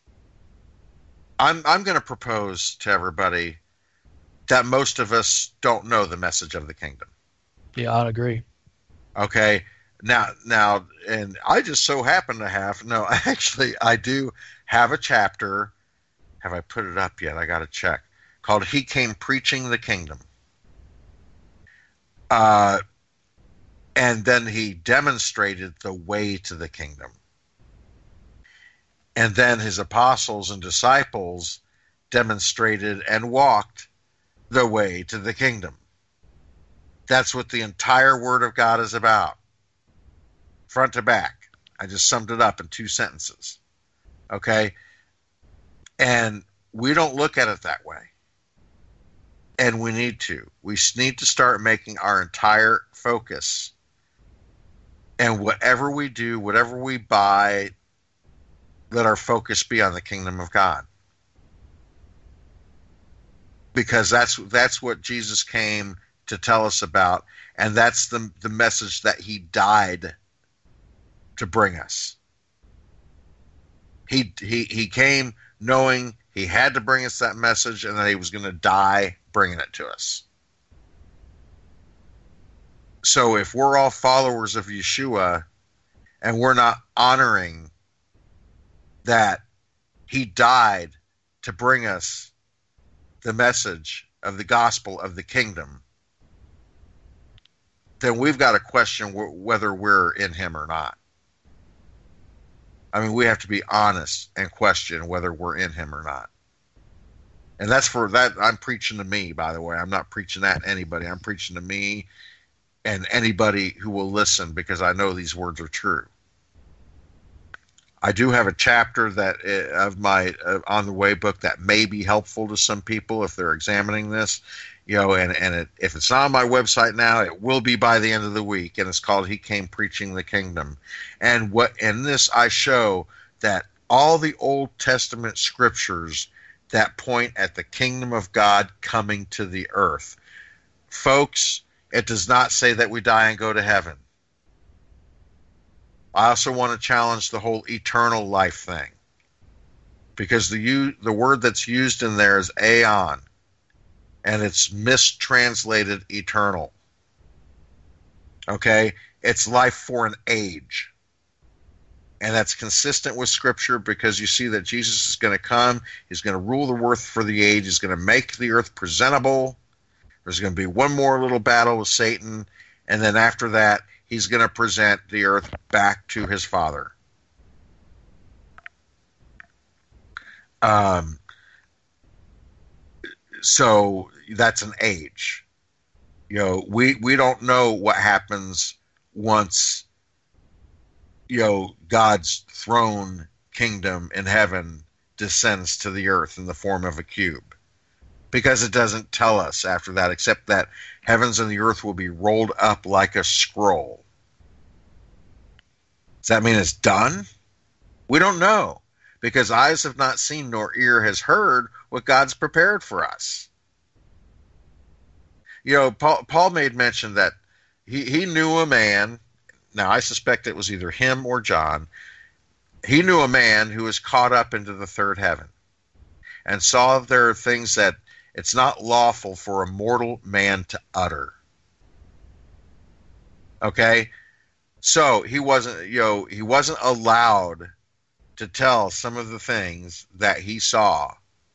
I'm I'm going to propose to everybody that most of us don't know the message of the kingdom. Yeah, I'd agree. Okay, now now, and I just so happen to have no. Actually, I do have a chapter. Have I put it up yet? I got to check. Called "He Came Preaching the Kingdom." Uh. And then he demonstrated the way to the kingdom. And then his apostles and disciples demonstrated and walked the way to the kingdom. That's what the entire Word of God is about. Front to back. I just summed it up in two sentences. Okay? And we don't look at it that way. And we need to. We need to start making our entire focus, and whatever we do, whatever we buy, let our focus be on the kingdom of God. Because that's that's what Jesus came to tell us about, and that's the the message that he died to bring us. He he he came knowing He had to bring us that message, and that he was going to die bringing it to us. So if we're all followers of Yeshua and we're not honoring that he died to bring us the message of the gospel of the kingdom, then we've got to question w- whether we're in him or not. I mean, we have to be honest and question whether we're in him or not. And that's for that. I'm preaching to me, by the way. I'm not preaching at anybody. I'm preaching to me and anybody who will listen, because I know these words are true. I do have a chapter that uh, of my uh, On the Way book that may be helpful to some people if they're examining this, you know, and, and it, if it's not on my website now, it will be by the end of the week, and it's called He Came Preaching the Kingdom. And what in this I show that all the Old Testament scriptures that point at the kingdom of God coming to the earth. Folks, it does not say that we die and go to heaven. I also want to challenge the whole eternal life thing, because the the word that's used in there is aeon, and it's mistranslated eternal. Okay? It's life for an age. And that's consistent with Scripture, because you see that Jesus is going to come. He's going to rule the earth for the age. He's going to make the earth presentable. There's going to be one more little battle with Satan. And then after that, he's going to present the earth back to his Father. Um, so that's an age. You know, we, we don't know what happens once, you know, God's throne kingdom in heaven descends to the earth in the form of a cube, because it doesn't tell us after that, except that heavens and the earth will be rolled up like a scroll. Does that mean it's done? We don't know, because eyes have not seen nor ear has heard what God's prepared for us. You know, Paul, Paul made mention that he, he knew a man. Now, I suspect it was either him or John. He knew a man who was caught up into the third heaven and saw there are things that it's not lawful for a mortal man to utter. Okay? So he wasn't, you know, he wasn't allowed to tell some of the things that he saw,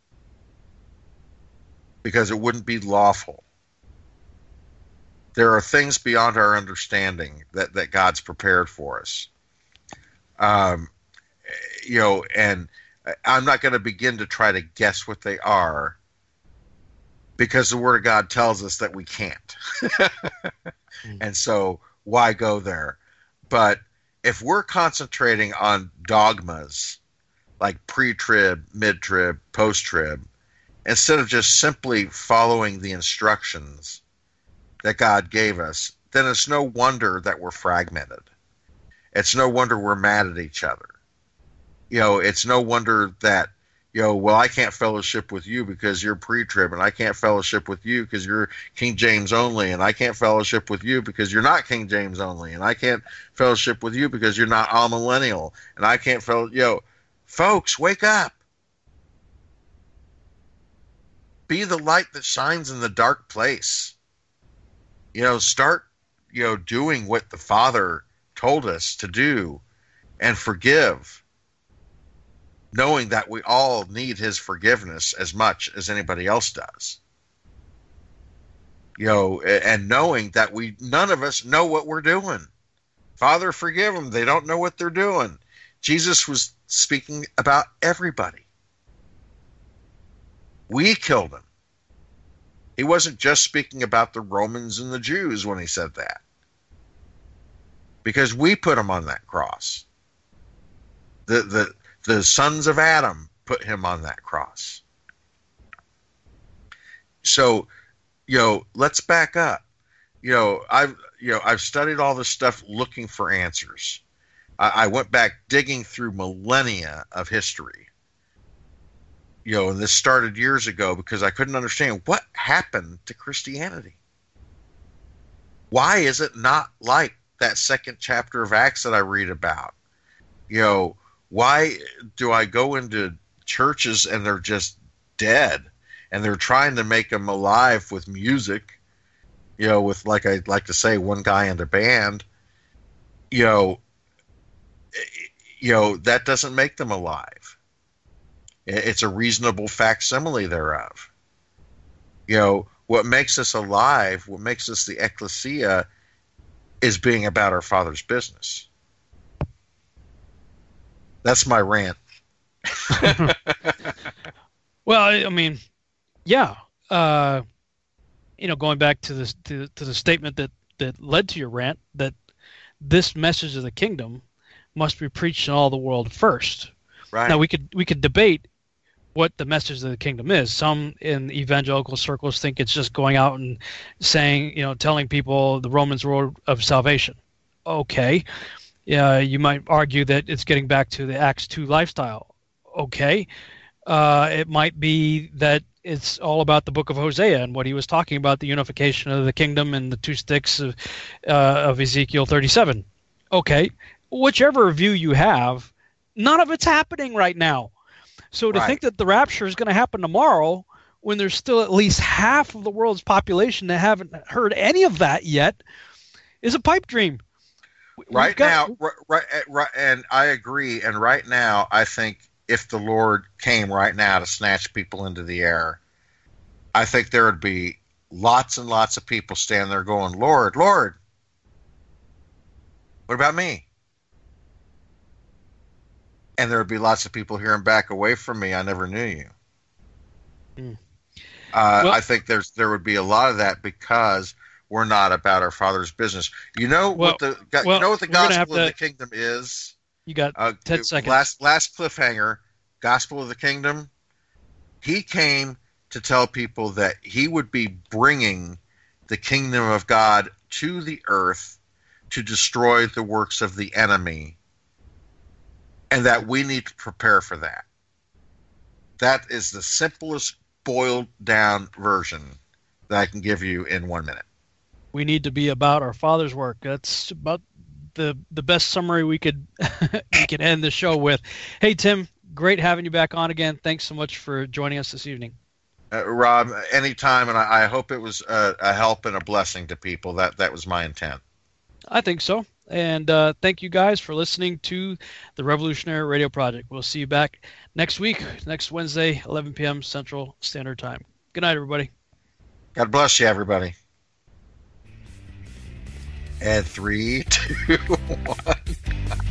because it wouldn't be lawful. There are things beyond our understanding that, that God's prepared for us. Um, you know, and I'm not going to begin to try to guess what they are, because the Word of God tells us that we can't. And so why go there? But if we're concentrating on dogmas like pre-trib, mid-trib, post-trib, instead of just simply following the instructions that God gave us, then it's no wonder that we're fragmented. It's no wonder we're mad at each other. You know, it's no wonder that, you know, well, I can't fellowship with you because you're pre-trib, and I can't fellowship with you because you're King James only, and I can't fellowship with you because you're not King James only, and I can't fellowship with you because you're not amillennial, and I can't fellow, you know, folks, wake up. Be the light that shines in the dark place. You know, start, you know, doing what the Father told us to do and forgive, knowing that we all need his forgiveness as much as anybody else does. You know, and knowing that we, none of us know what we're doing. Father, forgive them. They don't know what they're doing. Jesus was speaking about everybody. We killed him. He wasn't just speaking about the Romans and the Jews when he said that, because we put him on that cross. The, the, the sons of Adam put him on that cross. So, you know, let's back up. You know, I've, you know, I've studied all this stuff looking for answers. I, I went back digging through millennia of history. You know, and this started years ago because I couldn't understand what happened to Christianity. Why is it not like that second chapter of Acts that I read about? You know, why do I go into churches and they're just dead, and they're trying to make them alive with music, you know, with, like I like to say, one guy in the band, you know, you know, that doesn't make them alive. It's a reasonable facsimile thereof. You know, what makes us alive, what makes us the ecclesia, is being about our Father's business. That's my rant. Well, I mean, yeah. Uh, you know, going back to this to, to the statement that, that led to your rant, that this message of the kingdom must be preached in all the world first. Right. Now we could we could debate what the message of the kingdom is. Some in evangelical circles think it's just going out and saying, you know, telling people the Romans road of salvation. Okay. Yeah, you might argue that it's getting back to the Acts two lifestyle. Okay. Uh, it might be that it's all about the book of Hosea and what he was talking about, the unification of the kingdom and the two sticks of, uh, of Ezekiel thirty-seven. Okay. Whichever view you have, none of it's happening right now. So to Right. think that the rapture is going to happen tomorrow when there's still at least half of the world's population that haven't heard any of that yet is a pipe dream. We've Right got- now, right, right, right, and I agree. And right now, I think if the Lord came right now to snatch people into the air, I think there would be lots and lots of people standing there going, "Lord, Lord, what about me?" And there would be lots of people hearing back, "Away from me, I never knew you." Hmm. Uh, Well- I think there's there would be a lot of that because we're not about our Father's business. You know Well- what the go- well, you know what the we're gonna have gospel of to- the kingdom is. You got Uh, ten seconds. Last last cliffhanger, gospel of the kingdom. He came to tell people that he would be bringing the kingdom of God to the earth to destroy the works of the enemy, and that we need to prepare for that. That is the simplest boiled down version that I can give you in one minute. We need to be about our Father's work. That's about the the best summary we could we could end the show with. Hey Tim, great having you back on again. Thanks so much for joining us this evening. Uh, Rob, anytime, and I, I hope it was a, a help and a blessing to people. That that was my intent. I think so. And uh, thank you guys for listening to the Revolutionary Radio Project. We'll see you back next week, next Wednesday, eleven p.m. Central Standard Time. Good night, everybody. God bless you, everybody. And three, two, one.